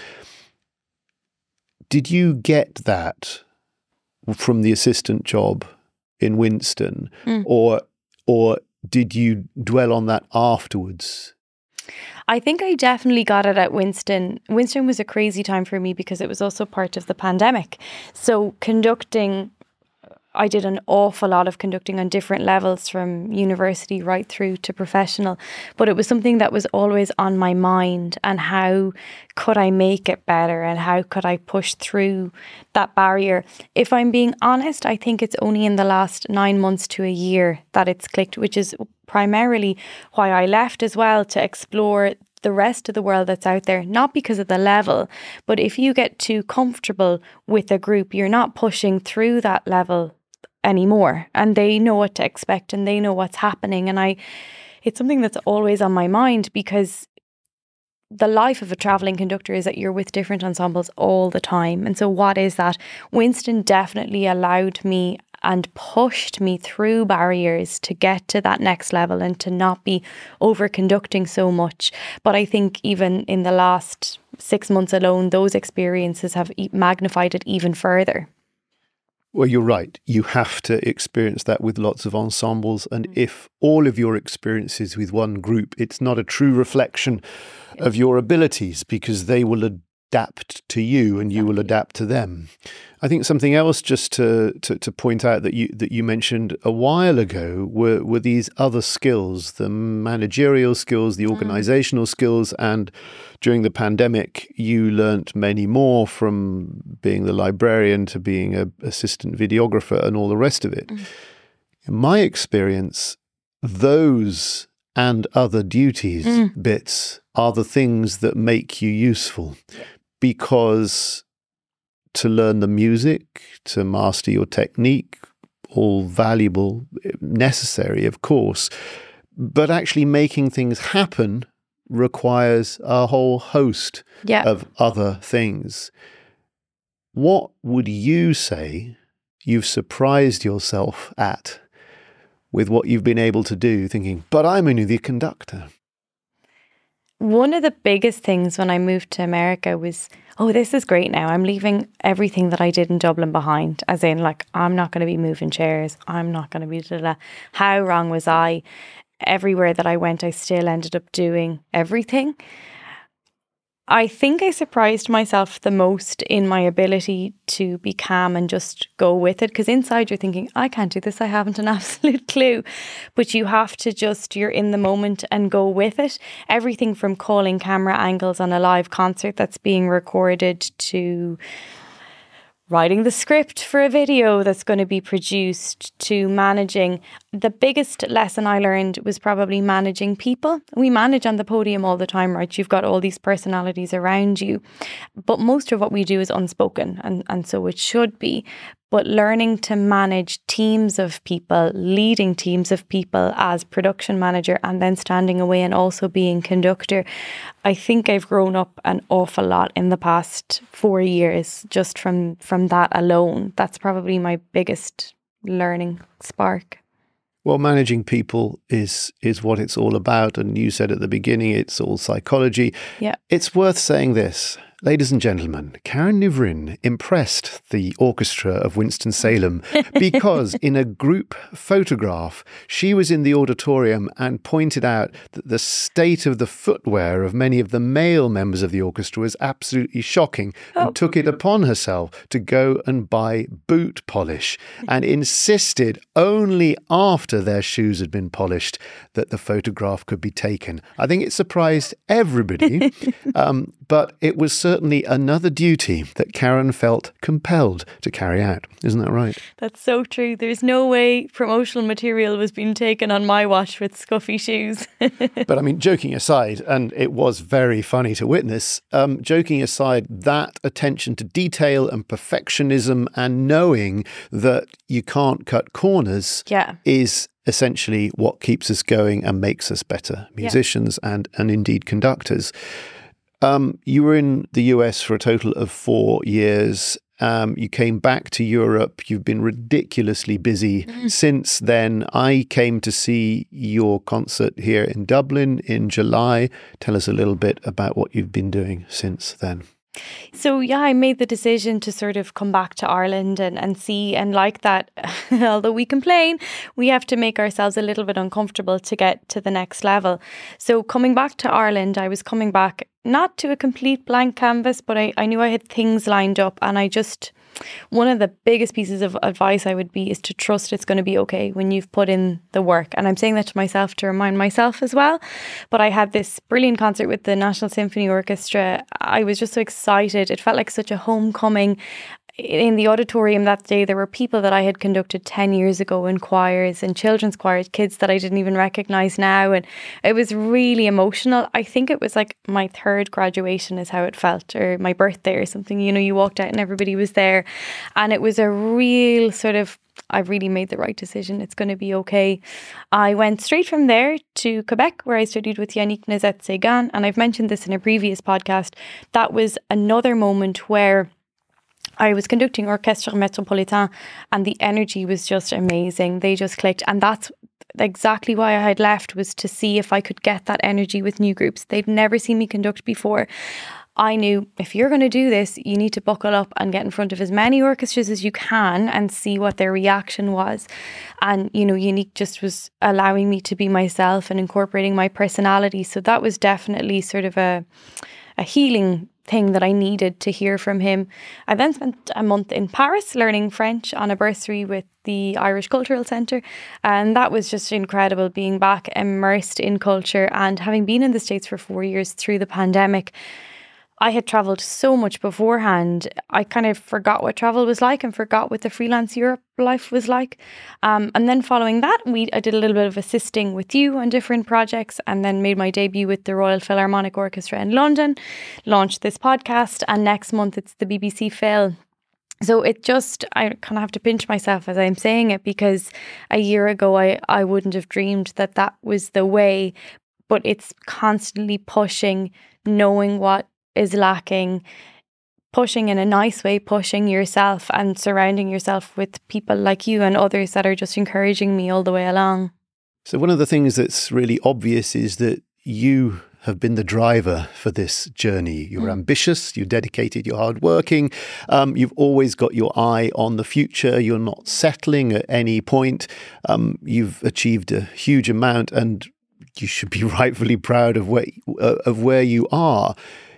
Did you get that from the assistant job in Winston, mm. or or did you dwell on that afterwards? I think I definitely got it at Winston. Winston was a crazy time for me because it was also part of the pandemic. So conducting, I did an awful lot of conducting on different levels, from university right through to professional. But it was something that was always on my mind, and how could I make it better, and how could I push through that barrier? If I'm being honest, I think it's only in the last nine months to a year that it's clicked, which is primarily why I left as well, to explore the rest of the world that's out there, not because of the level, but if you get too comfortable with a group, you're not pushing through that level anymore, and they know what to expect and they know what's happening. And I, it's something that's always on my mind, because the life of a travelling conductor is that you're with different ensembles all the time. And so what is that? Winston definitely allowed me and pushed me through barriers to get to that next level and to not be over conducting so much. But I think even in the last six months alone, those experiences have magnified it even further. Well, you're right. You have to experience that with lots of ensembles. And if all of your experiences with one group, it's not a true reflection of your abilities, because they will adapt to you and you will adapt to them. I think something else just to, to, to point out that you that you mentioned a while ago were, were these other skills, the managerial skills, the organizational mm. skills. And during the pandemic, you learnt many more, from being the librarian to being an assistant videographer and all the rest of it. Mm. In my experience, those and other duties mm. bits are the things that make you useful, because to learn the music, to master your technique, all valuable, necessary, of course, but actually making things happen requires a whole host yeah. of other things. What would you say you've surprised yourself at with what you've been able to do, thinking, but I'm only the conductor? One of the biggest things when I moved to America was, oh, this is great now. I'm leaving everything that I did in Dublin behind. As in, like, I'm not going to be moving chairs. I'm not going to be da, da, da. How wrong was I? Everywhere that I went, I still ended up doing everything. I think I surprised myself the most in my ability to be calm and just go with it. Because inside you're thinking, I can't do this. I haven't an absolute clue. But you have to just, you're in the moment and go with it. Everything from calling camera angles on a live concert that's being recorded to writing the script for a video that's going to be produced, to managing. The biggest lesson I learned was probably managing people. We manage on the podium all the time, right? You've got all these personalities around you, but most of what we do is unspoken, and, and so it should be. But learning to manage teams of people, leading teams of people as production manager, and then standing away and also being conductor, I think I've grown up an awful lot in the past four years just from, from that alone. That's probably my biggest learning spark. Well, managing people is is what it's all about. And you said at the beginning, it's all psychology. Yeah. It's worth saying this. Ladies and gentlemen, Karen Nivrin impressed the orchestra of Winston-Salem because in a group photograph, she was in the auditorium and pointed out that the state of the footwear of many of the male members of the orchestra was absolutely shocking, and oh. took it upon herself to go and buy boot polish and insisted only after their shoes had been polished that the photograph could be taken. I think it surprised everybody, um, but it was certainly another duty that Karen felt compelled to carry out. Isn't that right? That's so true. There's no way promotional material was being taken on my watch with scuffy shoes. But I mean, joking aside, and it was very funny to witness, um, joking aside, that attention to detail and perfectionism and knowing that you can't cut corners yeah. is essentially what keeps us going and makes us better musicians yeah. and, and indeed conductors. Um, you were in the U S for a total of four years. Um, you came back to Europe. You've been ridiculously busy mm. since then. I came to see your concert here in Dublin in July. Tell us a little bit about what you've been doing since then. So, yeah, I made the decision to sort of come back to Ireland and, and see, and like that, although we complain, we have to make ourselves a little bit uncomfortable to get to the next level. So coming back to Ireland, I was coming back not to a complete blank canvas, but I, I knew I had things lined up, and I just, one of the biggest pieces of advice I would be is to trust it's going to be okay when you've put in the work. And I'm saying that to myself to remind myself as well. But I had this brilliant concert with the National Symphony Orchestra. I was just so excited. It felt like such a homecoming. In the auditorium that day, there were people that I had conducted ten years ago in choirs and children's choirs, kids that I didn't even recognise now. And it was really emotional. I think it was like my third graduation is how it felt, or my birthday or something. You know, you walked out and everybody was there. And it was a real sort of, I really made the right decision. It's going to be okay. I went straight from there to Quebec, where I studied with Yannick Nezet-Séguin. And I've mentioned this in a previous podcast. That was another moment where I was conducting Orchestre Métropolitain and the energy was just amazing. They just clicked. And that's exactly why I had left, was to see if I could get that energy with new groups. They'd never seen me conduct before. I knew if you're going to do this, you need to buckle up and get in front of as many orchestras as you can and see what their reaction was. And, you know, Yannick just was allowing me to be myself and incorporating my personality. So that was definitely sort of a, a healing thing that I needed to hear from him. I then spent a month in Paris learning French on a bursary with the Irish Cultural Centre, and that was just incredible, being back immersed in culture. And having been in the States for four years through the pandemic, I had travelled so much beforehand. I kind of forgot what travel was like and forgot what the freelance Europe life was like. Um, and then following that, we I did a little bit of assisting with you on different projects, and then made my debut with the Royal Philharmonic Orchestra in London, launched this podcast, and next month it's the B B C Phil. So it just, I kind of have to pinch myself as I'm saying it, because a year ago I, I wouldn't have dreamed that that was the way. But it's constantly pushing, knowing what is lacking, pushing in a nice way, pushing yourself and surrounding yourself with people like you and others that are just encouraging me all the way along. So one of the things that's really obvious is that you have been the driver for this journey. You're mm. ambitious, you're dedicated, you're hardworking. Um, you've always got your eye on the future. You're not settling at any point. Um, you've achieved a huge amount, and you should be rightfully proud of where uh, of where you are.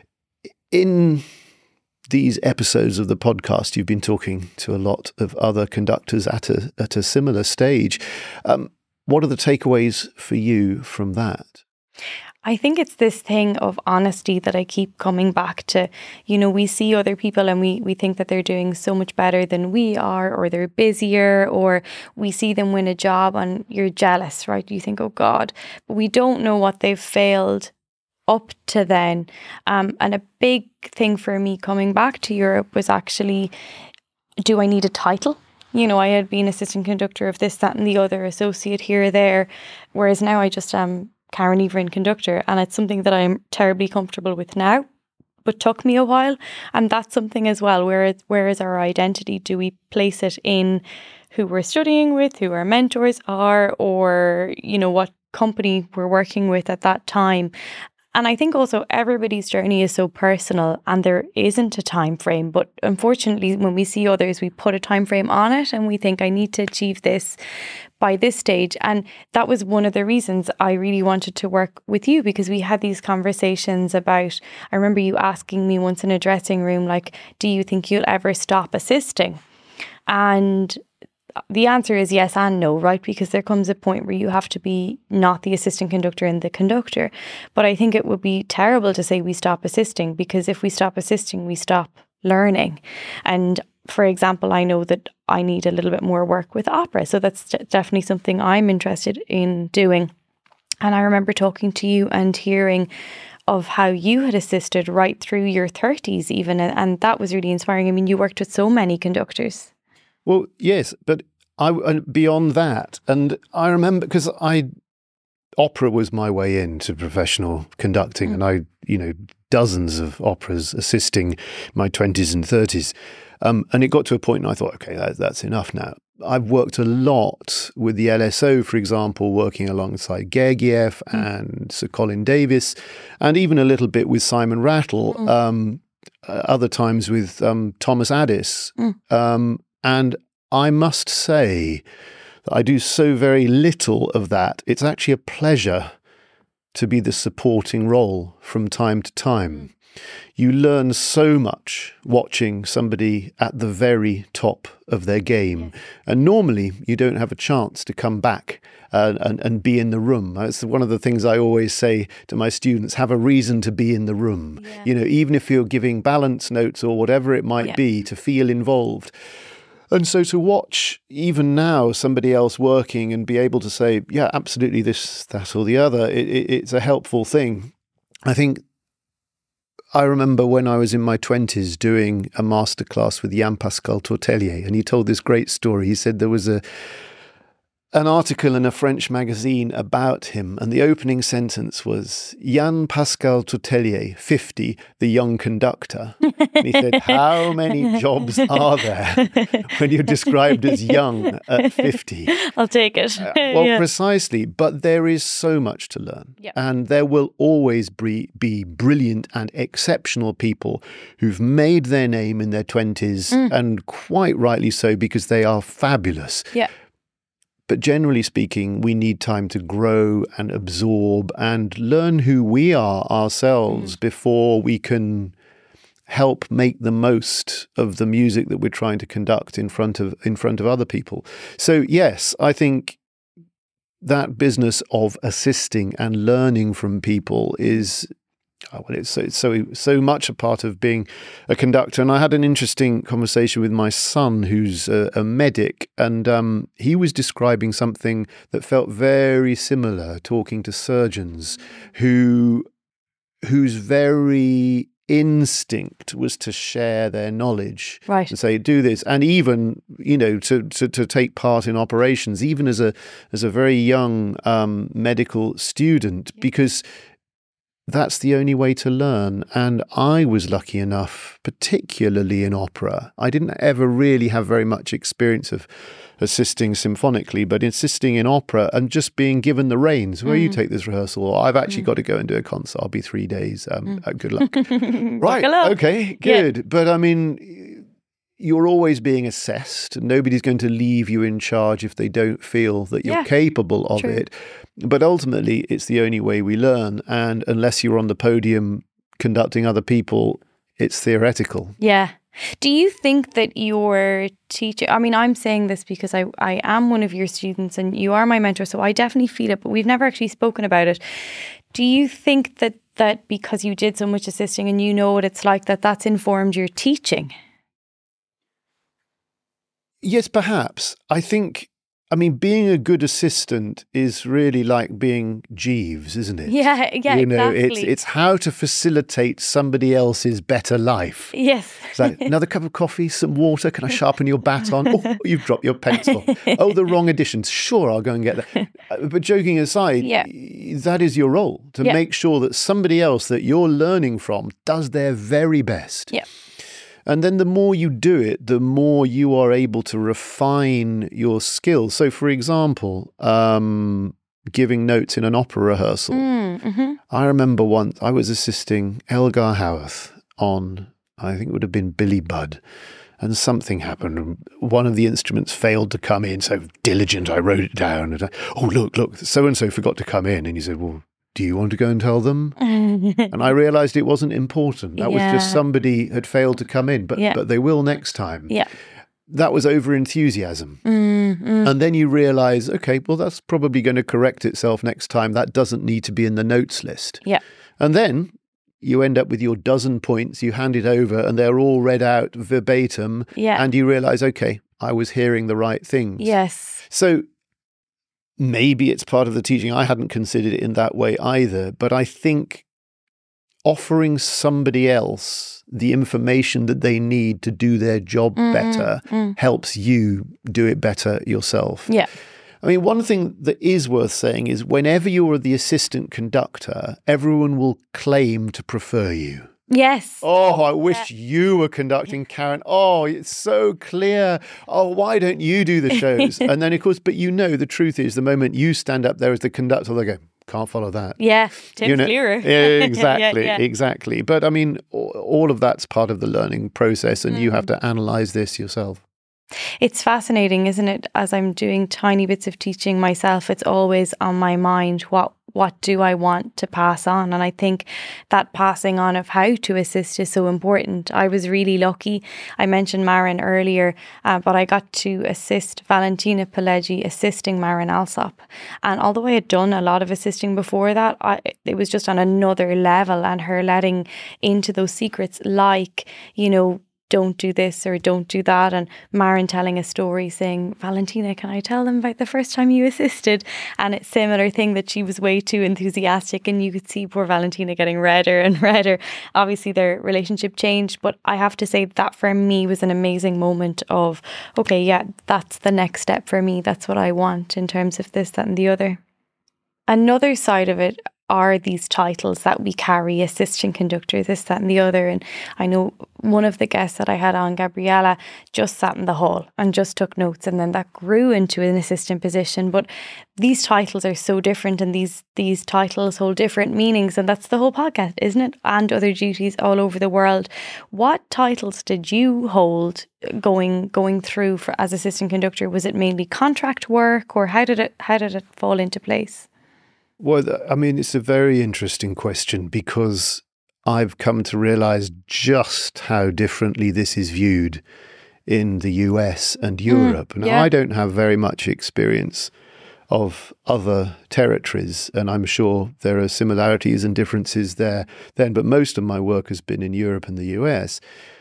In these episodes of the podcast, you've been talking to a lot of other conductors at a at a similar stage. Um, what are the takeaways for you from that? I think it's this thing of honesty that I keep coming back to. You know, we see other people and we, we think that they're doing so much better than we are, or they're busier, or we see them win a job and you're jealous, right? You think, oh God, but we don't know what they've failed up to then. Um, and a big thing for me coming back to Europe was actually, do I need a title? You know, I had been assistant conductor of this, that and the other, associate here or there, whereas now I just am Karen Nivrin conductor, and it's something that I'm terribly comfortable with now, but took me a while. And that's something as well, where, where is our identity? Do we place it in who we're studying with, who our mentors are, or, you know, what company we're working with at that time. And I think also everybody's journey is so personal and there isn't a time frame. But unfortunately, when we see others, we put a time frame on it and we think, I need to achieve this by this stage. And that was one of the reasons I really wanted to work with you, because we had these conversations about, I remember you asking me once in a dressing room, like, do you think you'll ever stop assisting? And the answer is yes and no, right? Because there comes a point where you have to be not the assistant conductor and the conductor. But I think it would be terrible to say we stop assisting, because if we stop assisting, we stop learning. And for example, I know that I need a little bit more work with opera. So that's definitely something I'm interested in doing. And I remember talking to you and hearing of how you had assisted right through your thirties even. And that was really inspiring. I mean, you worked with so many conductors. Well, yes, but I and beyond that, and I remember because I opera was my way into professional conducting, mm. and I, you know, dozens of operas assisting my twenties and thirties, um, and it got to a point, and I thought, okay, that, that's enough now. I've worked a lot with the L S O, for example, working alongside Gergiev mm. and Sir Colin Davis, and even a little bit with Simon Rattle. Mm. Um, uh, other times with um, Thomas Addis. Mm. Um, And I must say that I do so very little of that. It's actually a pleasure to be the supporting role from time to time. You learn so much watching somebody at the very top of their game. And normally you don't have a chance to come back uh, and, and be in the room. It's one of the things I always say to my students, have a reason to be in the room. Yeah. You know, even if you're giving balance notes or whatever it might yeah. be, to feel involved. And so to watch, even now, somebody else working and be able to say, yeah, absolutely this, that or the other, it, it, it's a helpful thing. I think I remember when I was in my twenties doing a masterclass with Jan Pascal Tortelier, and he told this great story. He said there was a an article in a French magazine about him, and the opening sentence was, Jan Pascal Tortelier, fifty, the young conductor. And he said, how many jobs are there when you're described as young at fifty? I'll take it. uh, well, yeah. Precisely. But there is so much to learn. Yep. And there will always be, be brilliant and exceptional people who've made their name in their twenties, mm. and quite rightly so, because they are fabulous. Yeah. But generally speaking, we need time to grow and absorb and learn who we are ourselves mm. before we can help make the most of the music that we're trying to conduct in front of in front of other people. So yes, I think that business of assisting and learning from people is Oh, well, it's so, it's so so much a part of being a conductor. And I had an interesting conversation with my son, who's a, a medic, and um, he was describing something that felt very similar, talking to surgeons who whose very instinct was to share their knowledge, right, and say, do this, and even, you know, to, to, to take part in operations, even as a as a very young um, medical student, yeah. because that's the only way to learn. And I was lucky enough, particularly in opera. I didn't ever really have very much experience of assisting symphonically, but assisting in opera and just being given the reins. Where mm. you take this rehearsal, or I've actually mm. got to go and do a concert. I'll be three days. Um, mm. uh, good luck. Right. Okay, good. Yeah. But I mean, you're always being assessed. Nobody's going to leave you in charge if they don't feel that you're yeah, capable of true. it. But ultimately, it's the only way we learn. And unless you're on the podium conducting other people, it's theoretical. Yeah. Do you think that your teacher, I mean, I'm saying this because I, I am one of your students and you are my mentor, so I definitely feel it, but we've never actually spoken about it. Do you think that, that because you did so much assisting and you know what it's like, that that's informed your teaching? Yes, perhaps. I think, I mean, being a good assistant is really like being Jeeves, isn't it? Yeah, yeah, you know, exactly. It's, it's how to facilitate somebody else's better life. Yes. It's like, another cup of coffee, some water, can I sharpen your baton? Oh, you've dropped your pencil. Oh, the wrong editions. Sure, I'll go and get that. But joking aside, yeah. that is your role, to yeah. make sure that somebody else that you're learning from does their very best. Yeah. And then the more you do it, the more you are able to refine your skills. So, for example, um, giving notes in an opera rehearsal. Mm, mm-hmm. I remember once I was assisting Elgar Howarth on, I think it would have been Billy Budd, and something happened. One of the instruments failed to come in, so diligent, I wrote it down. And I, oh, look, look, so-and-so forgot to come in. And he said, well, do you want to go and tell them? And I realised it wasn't important. That Yeah. was just somebody had failed to come in, but, Yeah. but they will next time. Yeah. That was over-enthusiasm. Mm, mm. And then you realise, okay, well, that's probably going to correct itself next time. That doesn't need to be in the notes list. Yeah. And then you end up with your dozen points, you hand it over, and they're all read out verbatim. Yeah. And you realise, okay, I was hearing the right things. Yes. So maybe it's part of the teaching. I hadn't considered it in that way either. But I think offering somebody else the information that they need to do their job Mm, better mm, mm. helps you do it better yourself. Yeah. I mean, one thing that is worth saying is whenever you're the assistant conductor, everyone will claim to prefer you. Yes. Oh, I wish you were conducting, Karen. Oh, it's so clear. Oh, why don't you do the shows? And then, of course, but you know, the truth is the moment you stand up there as the conductor, they go, can't follow that. Yeah. Tim's You know, clearer. yeah, exactly, Yeah, yeah. exactly. But I mean, a- all of that's part of the learning process, and you Mm. have to analyze this yourself. It's fascinating, isn't it? As I'm doing tiny bits of teaching myself, it's always on my mind. What what do I want to pass on? And I think that passing on of how to assist is so important. I was really lucky. I mentioned Marin earlier, uh, but I got to assist Valentina Pileggi assisting Marin Alsop. And although I had done a lot of assisting before that, I, it was just on another level, and her letting into those secrets like, you know, don't do this or don't do that, and Marin telling a story saying, Valentina, can I tell them about the first time you assisted? And it's a similar thing that she was way too enthusiastic, and you could see poor Valentina getting redder and redder. Obviously their relationship changed, but I have to say that for me was an amazing moment of, okay, yeah, that's the next step for me. That's what I want in terms of this, that and the other. Another side of it are these titles that we carry, assistant conductor, this, that and the other. And I know one of the guests that I had on, Gabriella, just sat in the hall and just took notes, and then that grew into an assistant position. But these titles are so different, and these these titles hold different meanings, and that's the whole podcast, isn't it? And other duties all over the world. What titles did you hold going going through for as assistant conductor? Was it mainly contract work, or how did it how did it fall into place? Well, I mean, it's a very interesting question, because I've come to realize just how differently this is viewed in the U S and Europe. Mm, now, yeah. I don't have very much experience of other territories, and I'm sure there are similarities and differences there then, but most of my work has been in Europe and the U S.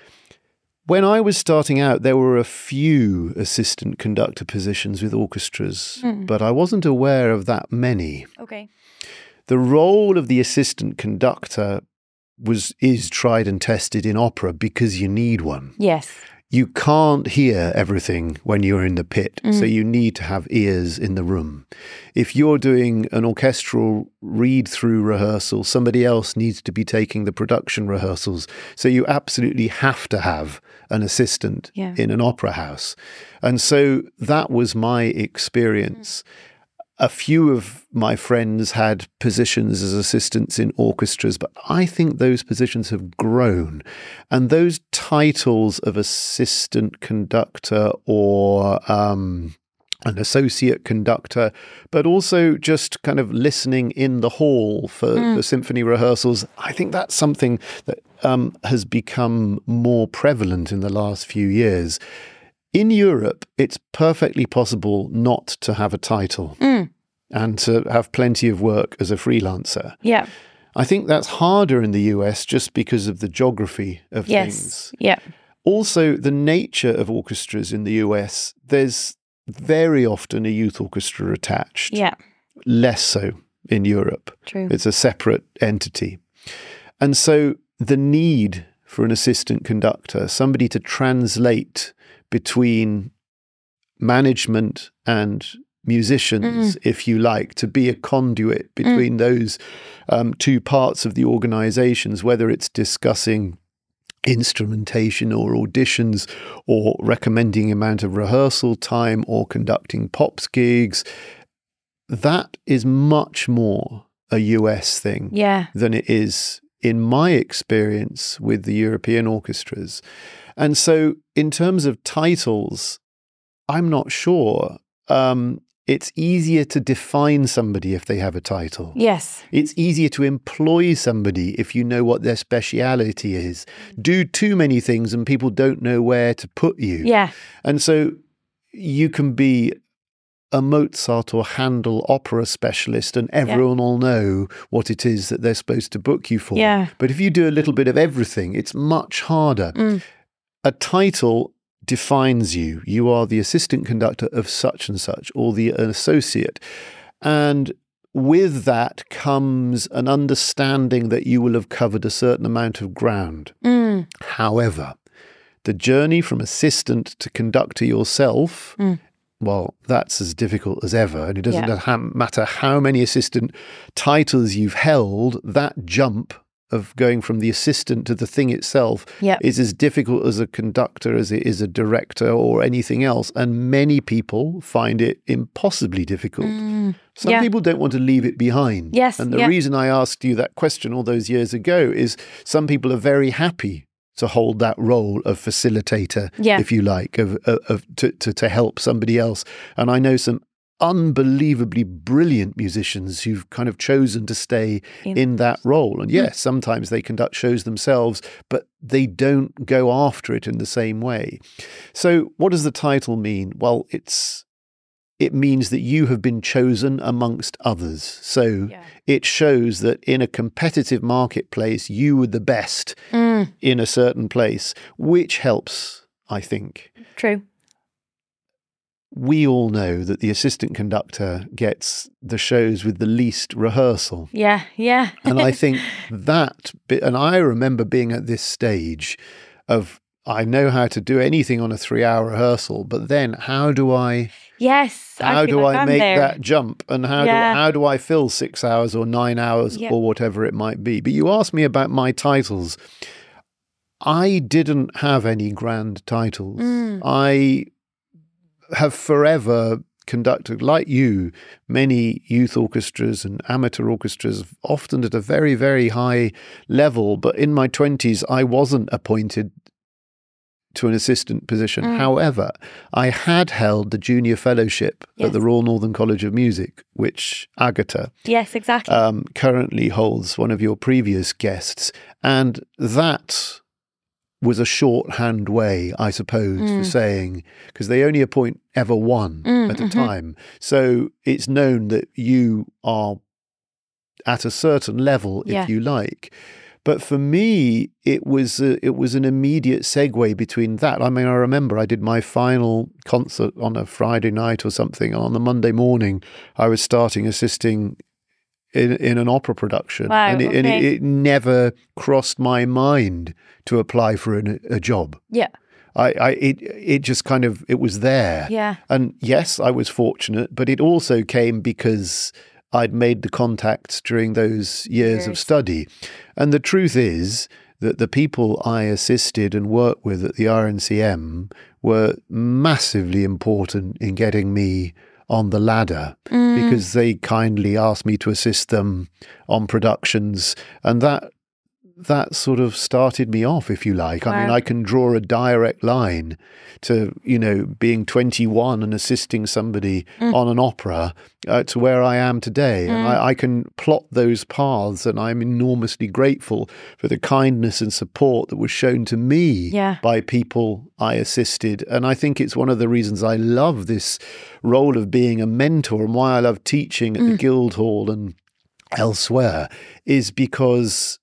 When I was starting out, there were a few assistant conductor positions with orchestras, Mm. but I wasn't aware of that many. Okay. The role of the assistant conductor was is tried and tested in opera because you need one. Yes. You can't hear everything when you're in the pit, so you need to have ears in the room. If you're doing an orchestral read-through rehearsal, somebody else needs to be taking the production rehearsals. So you absolutely have to have an assistant Yeah. in an opera house. And so that was my experience. A few of my friends had positions as assistants in orchestras, but I think those positions have grown. And those titles of assistant conductor or um, an associate conductor, but also just kind of listening in the hall for, Mm. for symphony rehearsals, I think that's something that um, has become more prevalent in the last few years. In Europe, it's perfectly possible not to have a title Mm. and to have plenty of work as a freelancer. Yeah. I think that's harder in the U S just because of the geography of Yes. things. Yeah. Also, the nature of orchestras in the U S, there's very often a youth orchestra attached. Yeah. Less so in Europe. True. It's a separate entity. And so the need for an assistant conductor, somebody to translate between management and musicians, if you like, to be a conduit between those um, two parts of the organizations, whether it's discussing instrumentation or auditions or recommending amount of rehearsal time or conducting pops gigs. That is much more a U S thing yeah. than it is, in my experience, with the European orchestras. And so in terms of titles, I'm not sure. Um, it's easier to define somebody if they have a title. Yes. It's easier to employ somebody if you know what their speciality is. Do too many things and people don't know where to put you. Yeah. And so you can be a Mozart or Handel opera specialist and everyone yeah. will know what it is that they're supposed to book you for. Yeah. But if you do a little bit of everything, it's much harder. Mm. A title defines you. You are the assistant conductor of such and such, or the an associate. And with that comes an understanding that you will have covered a certain amount of ground. Mm. However, the journey from assistant to conductor yourself, mm. well, that's as difficult as ever. And it doesn't yeah. matter how many assistant titles you've held, that jump of going from the assistant to the thing itself yep. is as difficult as a conductor as it is a director or anything else. And many people find it impossibly difficult. Mm, Some yeah. people don't want to leave it behind. Yes, and the yeah. reason I asked you that question all those years ago is some people are very happy to hold that role of facilitator, yeah. if you like, of, of, of to, to, to help somebody else. And I know some unbelievably brilliant musicians who've kind of chosen to stay in, in that role. And yes, sometimes they conduct shows themselves, but they don't go after it in the same way. So what does the title mean? Well, it's it means that you have been chosen amongst others. So yeah. it shows that in a competitive marketplace, you were the best mm. in a certain place, which helps, I think. True. We all know that the assistant conductor gets the shows with the least rehearsal. Yeah, yeah. And I think that bit, and I remember being at this stage of, I know how to do anything on a three hour rehearsal, but then how do I, yes, how I do like I I'm make there. that jump? And how, yeah. do, how do I fill six hours or nine hours yep. or whatever it might be? But you asked me about my titles. I didn't have any grand titles. Mm. I have forever conducted, like you, many youth orchestras and amateur orchestras, often at a very, very high level. But in my twenties, I wasn't appointed to an assistant position. Mm. However, I had held the junior fellowship yes. at the Royal Northern College of Music, which Agatha yes, exactly. um, currently holds, one of your previous guests. And that was a shorthand way, I suppose, mm. for saying, because they only appoint ever one mm, at a mm-hmm. time. So it's known that you are at a certain level, if yeah. you like. But for me, it was a, it was an immediate segue between that. I mean, I remember I did my final concert on a Friday night or something. On the Monday morning, I was starting assisting in in an opera production. Wow, and, it, okay. and it, it never crossed my mind to apply for an, a job. Yeah. I, I it it just kind of, it was there. Yeah. And yes, I was fortunate, but it also came because I'd made the contacts during those years, years of study. And the truth is that the people I assisted and worked with at the R N C M were massively important in getting me on the ladder, mm. because they kindly asked me to assist them on productions, and that that sort of started me off, if you like. Wow. I mean, I can draw a direct line to, you know, being twenty-one and assisting somebody mm. on an opera uh, to where I am today. Mm. And I, I can plot those paths, and I'm enormously grateful for the kindness and support that was shown to me yeah. by people I assisted. And I think it's one of the reasons I love this role of being a mentor, and why I love teaching at mm. the Guildhall and elsewhere, is because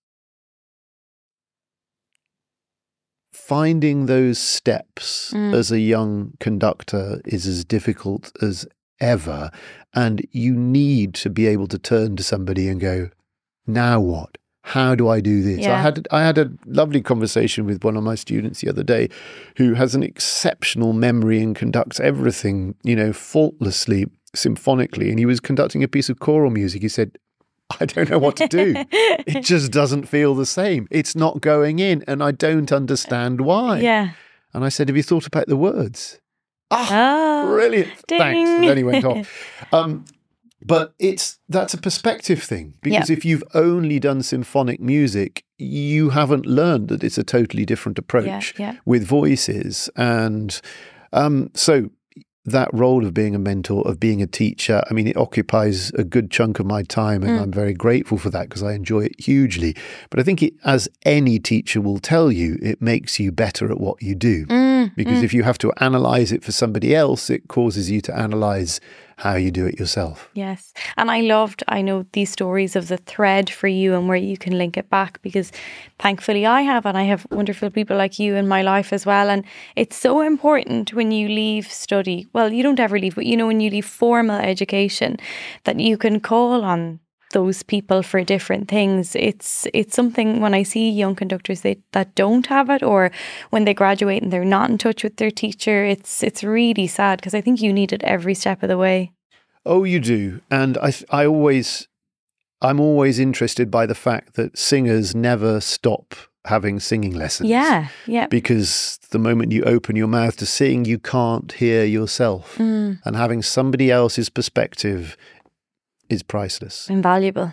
finding those steps mm. as a young conductor is as difficult as ever. And you need to be able to turn to somebody and go, now what? How do I do this? Yeah. I had I had a lovely conversation with one of my students the other day who has an exceptional memory and conducts everything, you know, faultlessly, symphonically. And he was conducting a piece of choral music. He said, I don't know what to do. It just doesn't feel the same. It's not going in, and I don't understand why. Yeah. And I said, have you thought about the words? Ah, Oh, brilliant. ding. Thanks. And then he went off. Um, but it's that's a perspective thing, because Yeah. if you've only done symphonic music, you haven't learned that it's a totally different approach Yeah, yeah. with voices. And um, so that role of being a mentor, of being a teacher, I mean, it occupies a good chunk of my time, and Mm. I'm very grateful for that because I enjoy it hugely. But I think it, as any teacher will tell you, it makes you better at what you do. Mm, Because mm. if you have to analyze it for somebody else, it causes you to analyze how you do it yourself. Yes. And I loved, I know, these stories of the thread for you and where you can link it back, because thankfully I have, and I have wonderful people like you in my life as well. And it's so important when you leave study, well, you don't ever leave, but you know, when you leave formal education, that you can call on those people for different things. It's it's something when I see young conductors they, that don't have it, or when they graduate and they're not in touch with their teacher, it's it's really sad, because I think you need it every step of the way. Oh, you do. And I, I always, I'm always interested by the fact that singers never stop having singing lessons. Yeah, yeah. Because the moment you open your mouth to sing, you can't hear yourself. Mm. And having somebody else's perspective is priceless. Invaluable.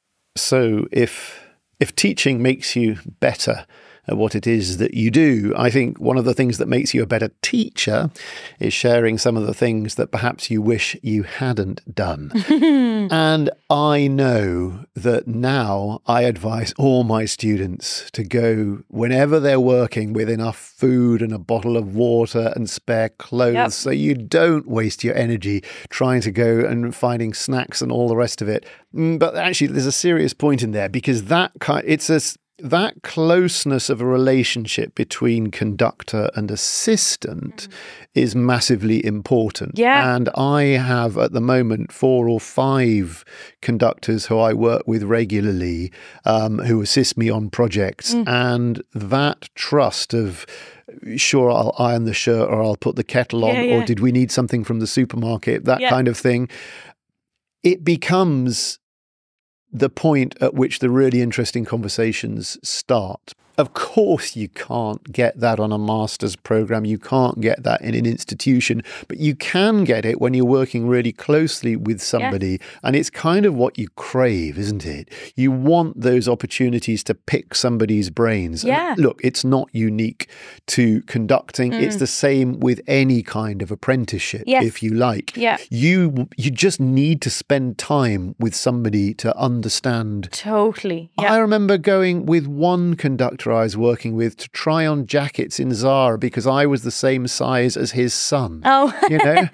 So if if teaching makes you better at what it is that you do, I think one of the things that makes you a better teacher is sharing some of the things that perhaps you wish you hadn't done. And I know that now I advise all my students to go whenever they're working with enough food and a bottle of water and spare clothes, Yep. so you don't waste your energy trying to go and finding snacks and all the rest of it. Mm, But actually, there's a serious point in there, because that kind, it's a that closeness of a relationship between conductor and assistant is massively important. Yeah. And I have at the moment four or five conductors who I work with regularly, um, who assist me on projects. Mm. And that trust of, sure, I'll iron the shirt, or I'll put the kettle on, Yeah, or yeah. did we need something from the supermarket, that Yeah. kind of thing. It becomes the point at which the really interesting conversations start. Of course, you can't get that on a master's program. You can't get that in an institution, but you can get it when you're working really closely with somebody. And it's kind of what you crave, isn't it? You want those opportunities to pick somebody's brains. And Yeah. look, it's not unique to conducting. It's the same with any kind of apprenticeship, Yes. if you like. Yeah. You you just need to spend time with somebody to understand. Totally. I Yeah. remember going with one conductor I was working with to try on jackets in Zara because I was the same size as his son. Oh. You know,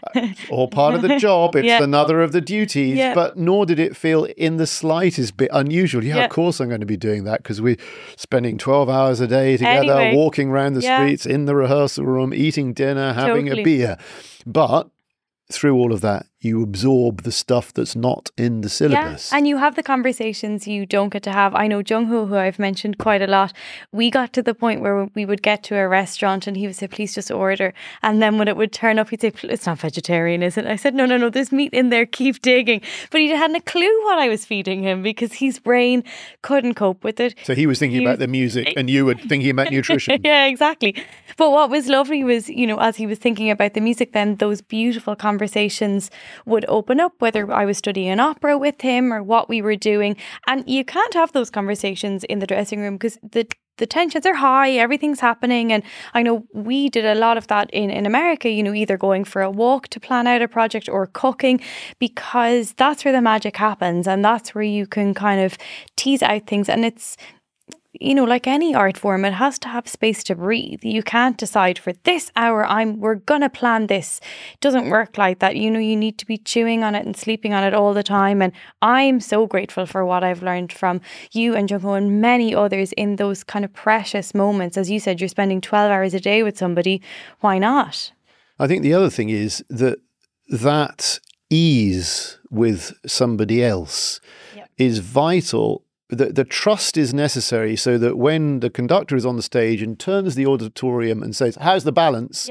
all part of the job. It's Yeah. another of the duties, Yeah. but nor did it feel in the slightest bit unusual. Yeah, Yeah. of course I'm going to be doing that because we're spending twelve hours a day together, Anyway. walking around the Yeah. streets, in the rehearsal room, eating dinner, having Totally. a beer. But through all of that, you absorb the stuff that's not in the syllabus. Yeah, and you have the conversations you don't get to have. I know Jung Ho, who I've mentioned quite a lot, we got to the point where we would get to a restaurant and he would say, please just order. And then when it would turn up, he'd say, it's not vegetarian, is it? I said, no, no, no, there's meat in there, keep digging. But he hadn't a clue what I was feeding him because his brain couldn't cope with it. So he was thinking He about was- the music and you were thinking about nutrition. Yeah, exactly. But what was lovely was, you know, as he was thinking about the music, then those beautiful conversations would open up, whether I was studying opera with him or what we were doing. And you can't have those conversations in the dressing room because the the tensions are high, everything's happening. And I know we did a lot of that in, in America, you know, either going for a walk to plan out a project or cooking, because that's where the magic happens. And that's where you can kind of tease out things. And it's, you know, like any art form, it has to have space to breathe. You can't decide for this hour, I'm we're gonna plan this. It doesn't work like that. You know, you need to be chewing on it and sleeping on it all the time. And I'm so grateful for what I've learned from you and Jung Ho and many others in those kind of precious moments. As you said, you're spending twelve hours a day with somebody. Why not? I think the other thing is that that ease with somebody else Yep. is vital. The, the trust is necessary so that when the conductor is on the stage and turns the auditorium and says, how's the balance? Yeah.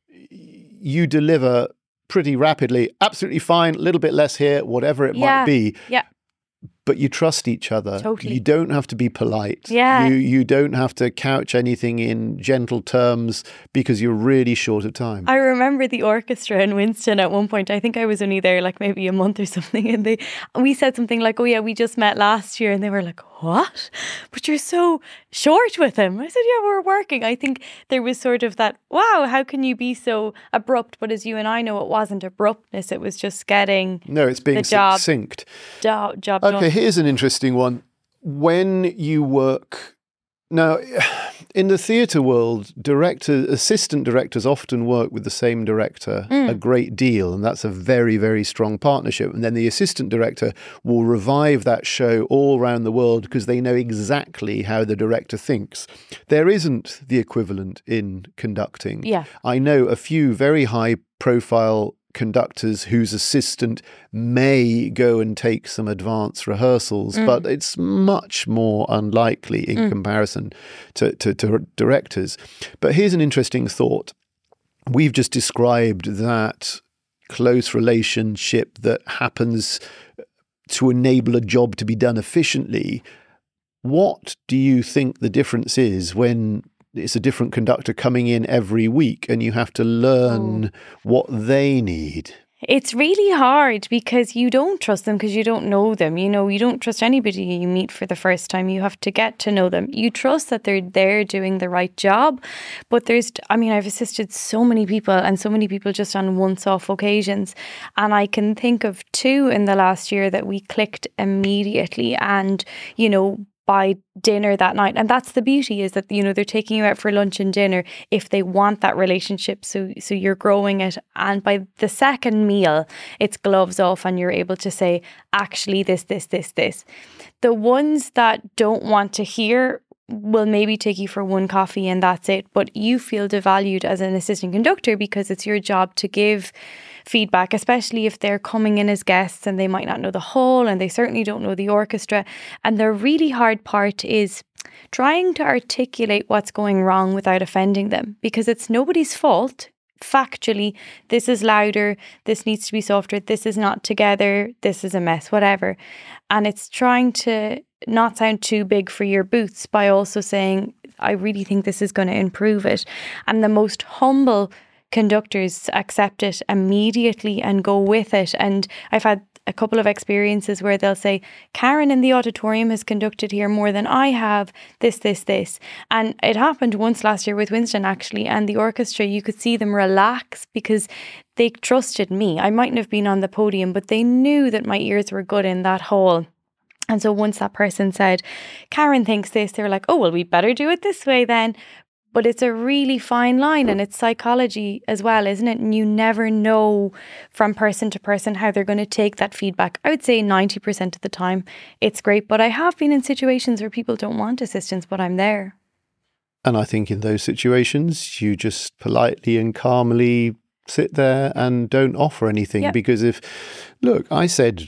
You deliver pretty rapidly, absolutely fine, a little bit less here, whatever it Yeah. might be. Yeah. but you trust each other. Totally. You don't have to be polite. Yeah. You you don't have to couch anything in gentle terms because you're really short of time. I remember the orchestra in Winston at one point. I think I was only there like maybe a month or something, and they we said something like, "Oh yeah, we just met last year," and they were like, "What? But you're so short with him." I said, "Yeah, we're working." I think there was sort of that, wow, how can you be so abrupt? But as you and I know, it wasn't abruptness. It was just getting No, it's being the job, succinct. job, job Okay, done. here's an interesting one. When you work now in the theatre world, director, assistant directors often work with the same director Mm. a great deal, and that's a very, very strong partnership. And then the assistant director will revive that show all around the world because they know exactly how the director thinks. There isn't the equivalent in conducting. Yeah. I know a few very high-profile conductors whose assistant may go and take some advanced rehearsals, Mm. but it's much more unlikely in Mm. comparison to, to, to directors. But here's an interesting thought. We've just described that close relationship that happens to enable a job to be done efficiently. What do you think the difference is when it's a different conductor coming in every week and you have to learn what they need? It's really hard because you don't trust them because you don't know them. You know, you don't trust anybody you meet for the first time. You have to get to know them. You trust that they're there doing the right job. But there's, I mean, I've assisted so many people and so many people just on once-off occasions. And I can think of two in the last year that we clicked immediately and, you know, by dinner that night. And that's the beauty, is that, you know, they're taking you out for lunch and dinner if they want that relationship. So so you're growing it. And by the second meal, it's gloves off and you're able to say, actually, this, this, this, this. The ones that don't want to hear will maybe take you for one coffee and that's it. But you feel devalued as an assistant conductor because it's your job to give feedback, especially if they're coming in as guests and they might not know the whole and they certainly don't know the orchestra. And the really hard part is trying to articulate what's going wrong without offending them, because it's nobody's fault. Factually, this is louder, this needs to be softer, this is not together, this is a mess, whatever. And it's trying to not sound too big for your boots by also saying, I really think this is going to improve it. And the most humble conductors accept it immediately and go with it. And I've had a couple of experiences where they'll say, Karen in the auditorium has conducted here more than I have, this, this, this. And it happened once last year with Winston, actually, and the orchestra, you could see them relax because they trusted me. I mightn't have been on the podium, but they knew that my ears were good in that hall. And so once that person said, Karen thinks this, they were like, oh, well, we better do it this way then. But it's a really fine line, and it's psychology as well, isn't it? And you never know from person to person how they're going to take that feedback. I would say ninety percent of the time it's great, but I have been in situations where people don't want assistance, but I'm there. And I think in those situations, you just politely and calmly sit there and don't offer anything. Yep. Because if, look, I said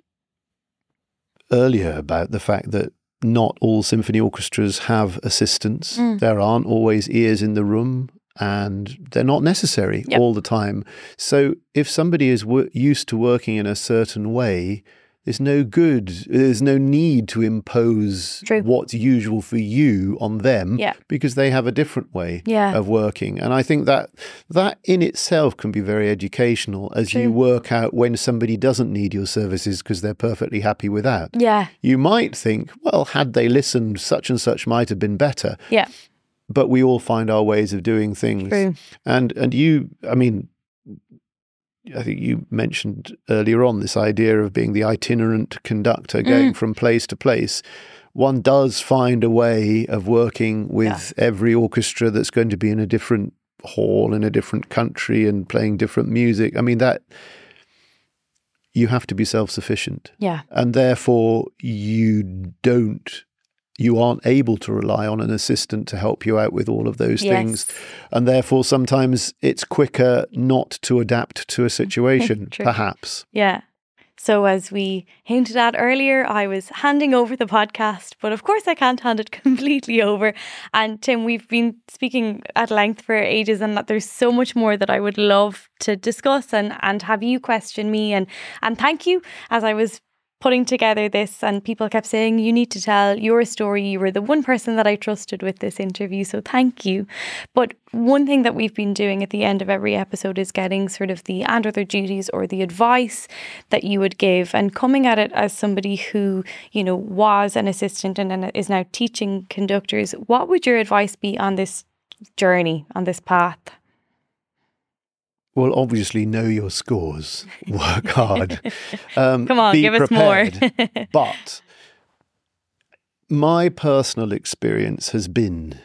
earlier about the fact that not all symphony orchestras have assistants. Mm. There aren't always ears in the room, and they're not necessary Yep. all the time. So if somebody is w- used to working in a certain way, there's no good, there's no need to impose True. what's usual for you on them, Yeah. because they have a different way Yeah. of working. And I think that that in itself can be very educational as True. you work out when somebody doesn't need your services because they're perfectly happy with that. Yeah. You might think, well, had they listened, such and such might have been better. Yeah. But we all find our ways of doing things. True. And and you, I mean, I think you mentioned earlier on this idea of being the itinerant conductor, going Mm. from place to place. One does find a way of working with every orchestra that's going to be in a different hall in a different country and playing different music. I mean, that you have to be self-sufficient. Yeah. And therefore you don't, you aren't able to rely on an assistant to help you out with all of those Yes. things. And therefore sometimes it's quicker not to adapt to a situation, True. perhaps. Yeah. So as we hinted at earlier, I was handing over the podcast, but of course I can't hand it completely over. And Tim, we've been speaking at length for ages, and that there's so much more that I would love to discuss and, and have you question me. And, and thank you, as I was putting together this, and people kept saying, you need to tell your story. You were the one person that I trusted with this interview, so thank you. But one thing that we've been doing at the end of every episode is getting sort of the and other duties or the advice that you would give, and coming at it as somebody who, you know, was an assistant and then is now teaching conductors. What would your advice be on this journey, on this path? Well, obviously, know your scores. Work hard. Um, Come on, be give prepared. us more. But my personal experience has been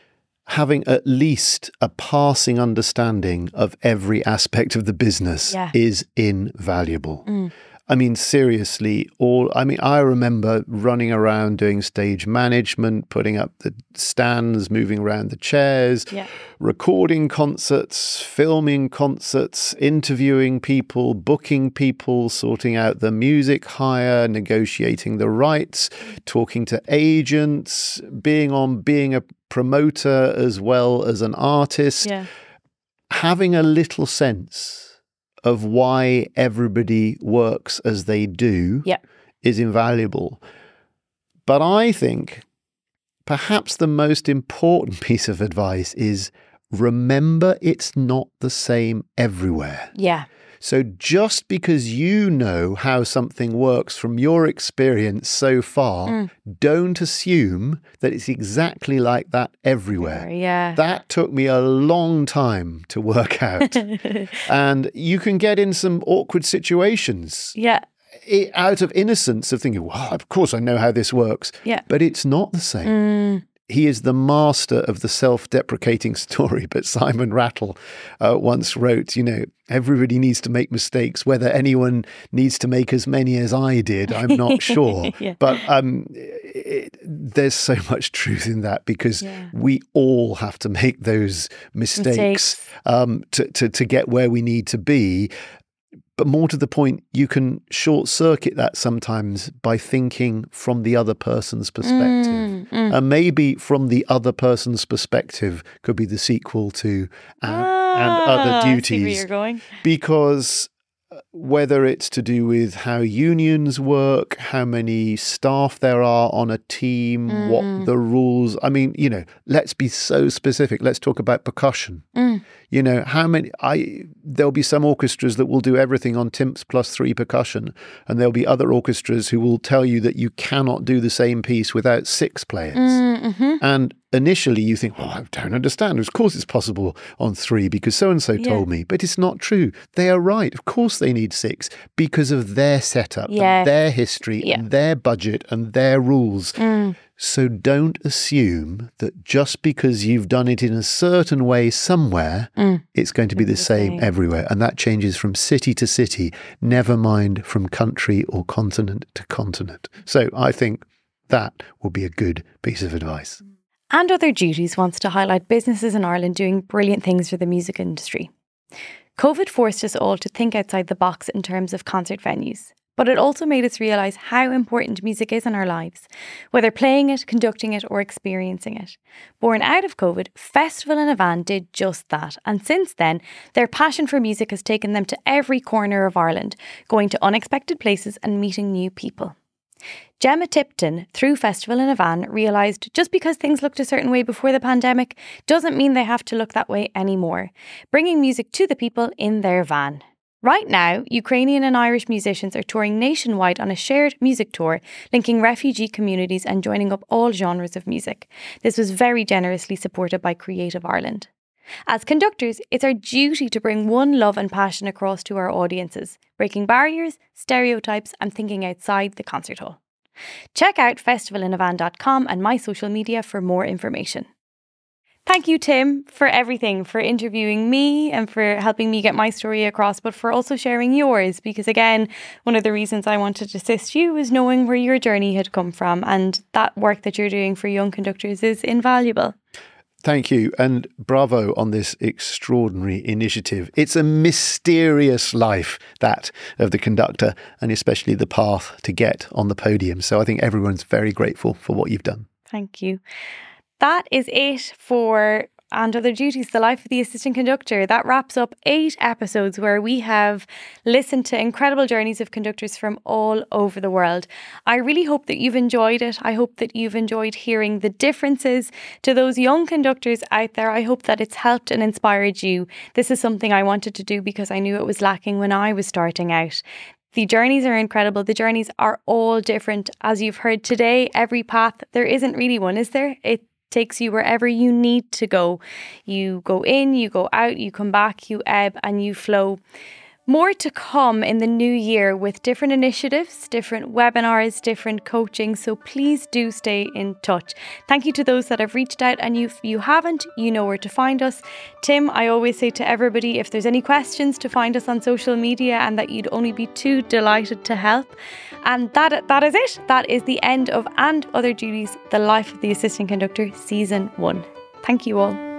having at least a passing understanding of every aspect of the business yeah. is invaluable. Mm. I mean, seriously, all, I mean, I remember running around doing stage management, putting up the stands, moving around the chairs, yeah. recording concerts, filming concerts, interviewing people, booking people, sorting out the music hire, negotiating the rights, talking to agents, being on, being a promoter as well as an artist, yeah. having a little sense of why everybody works as they do yeah. is invaluable. But I think perhaps the most important piece of advice is remember it's not the same everywhere. Yeah. So just because you know how something works from your experience so far, mm. don't assume that it's exactly like that everywhere. Yeah. That took me a long time to work out. And you can get in some awkward situations. Yeah. It, out of innocence of thinking, well, of course I know how this works. Yeah. But it's not the same. Mm. He is the master of the self-deprecating story. But Simon Rattle uh, once wrote, you know, everybody needs to make mistakes. Whether anyone needs to make as many as I did, I'm not sure. yeah. But um, it, there's so much truth in that because yeah. we all have to make those mistakes, mistakes. Um, to, to, to get where we need to be. But more to the point, you can short circuit that sometimes by thinking from the other person's perspective. Mm, mm. And maybe from the other person's perspective could be the sequel to and, ah, and Other Duties. I see where you're going. Because whether it's to do with how unions work, how many staff there are on a team, mm. what the rules, I mean, you know, let's be so specific. Let's talk about percussion. Mm. You know, how many, I, there'll be some orchestras that will do everything on timps plus three percussion. And there'll be other orchestras who will tell you that you cannot do the same piece without six players. Mm-hmm. And initially you think, well, I don't understand. Of course it's possible on three because so-and-so yeah. told me. But it's not true. They are right. Of course they need six because of their setup, yeah. and their history, yeah. and their budget and their rules. Mm. So don't assume that just because you've done it in a certain way somewhere, mm. it's going to be the, the same, same everywhere. And that changes from city to city, never mind from country or continent to continent. So I think that will be a good piece of advice. And Other Duties wants to highlight businesses in Ireland doing brilliant things for the music industry. COVID forced us all to think outside the box in terms of concert venues. But it also made us realise how important music is in our lives, whether playing it, conducting it or experiencing it. Born out of COVID, Festival in a Van did just that, and since then, their passion for music has taken them to every corner of Ireland, going to unexpected places and meeting new people. Gemma Tipton, through Festival in a Van, realised just because things looked a certain way before the pandemic doesn't mean they have to look that way anymore, bringing music to the people in their van. Right now, Ukrainian and Irish musicians are touring nationwide on a shared music tour, linking refugee communities and joining up all genres of music. This was very generously supported by Creative Ireland. As conductors, it's our duty to bring one love and passion across to our audiences, breaking barriers, stereotypes and thinking outside the concert hall. Check out festival in a van dot com and my social media for more information. Thank you, Tim, for everything, for interviewing me and for helping me get my story across, but for also sharing yours. Because again, one of the reasons I wanted to assist you was knowing where your journey had come from, and that work that you're doing for young conductors is invaluable. Thank you, and bravo on this extraordinary initiative. It's a mysterious life, that of the conductor, and especially the path to get on the podium. So I think everyone's very grateful for what you've done. Thank you. That is it for and Other Duties, The Life of the Assistant Conductor. That wraps up eight episodes where we have listened to incredible journeys of conductors from all over the world. I really hope that you've enjoyed it. I hope that you've enjoyed hearing the differences to those young conductors out there. I hope that it's helped and inspired you. This is something I wanted to do because I knew it was lacking when I was starting out. The journeys are incredible. The journeys are all different. As you've heard today, every path, there isn't really one, is there? It takes you wherever you need to go. You go in, you go out, you come back, you ebb and you flow. More to come in the new year with different initiatives, different webinars, different coaching. So please do stay in touch. Thank you to those that have reached out, and if you haven't, you know where to find us. Tim, I always say to everybody, if there's any questions, to find us on social media, and that you'd only be too delighted to help. And that that is it. That is the end of And Other Duties, The Life of the Assistant Conductor Season one. Thank you all.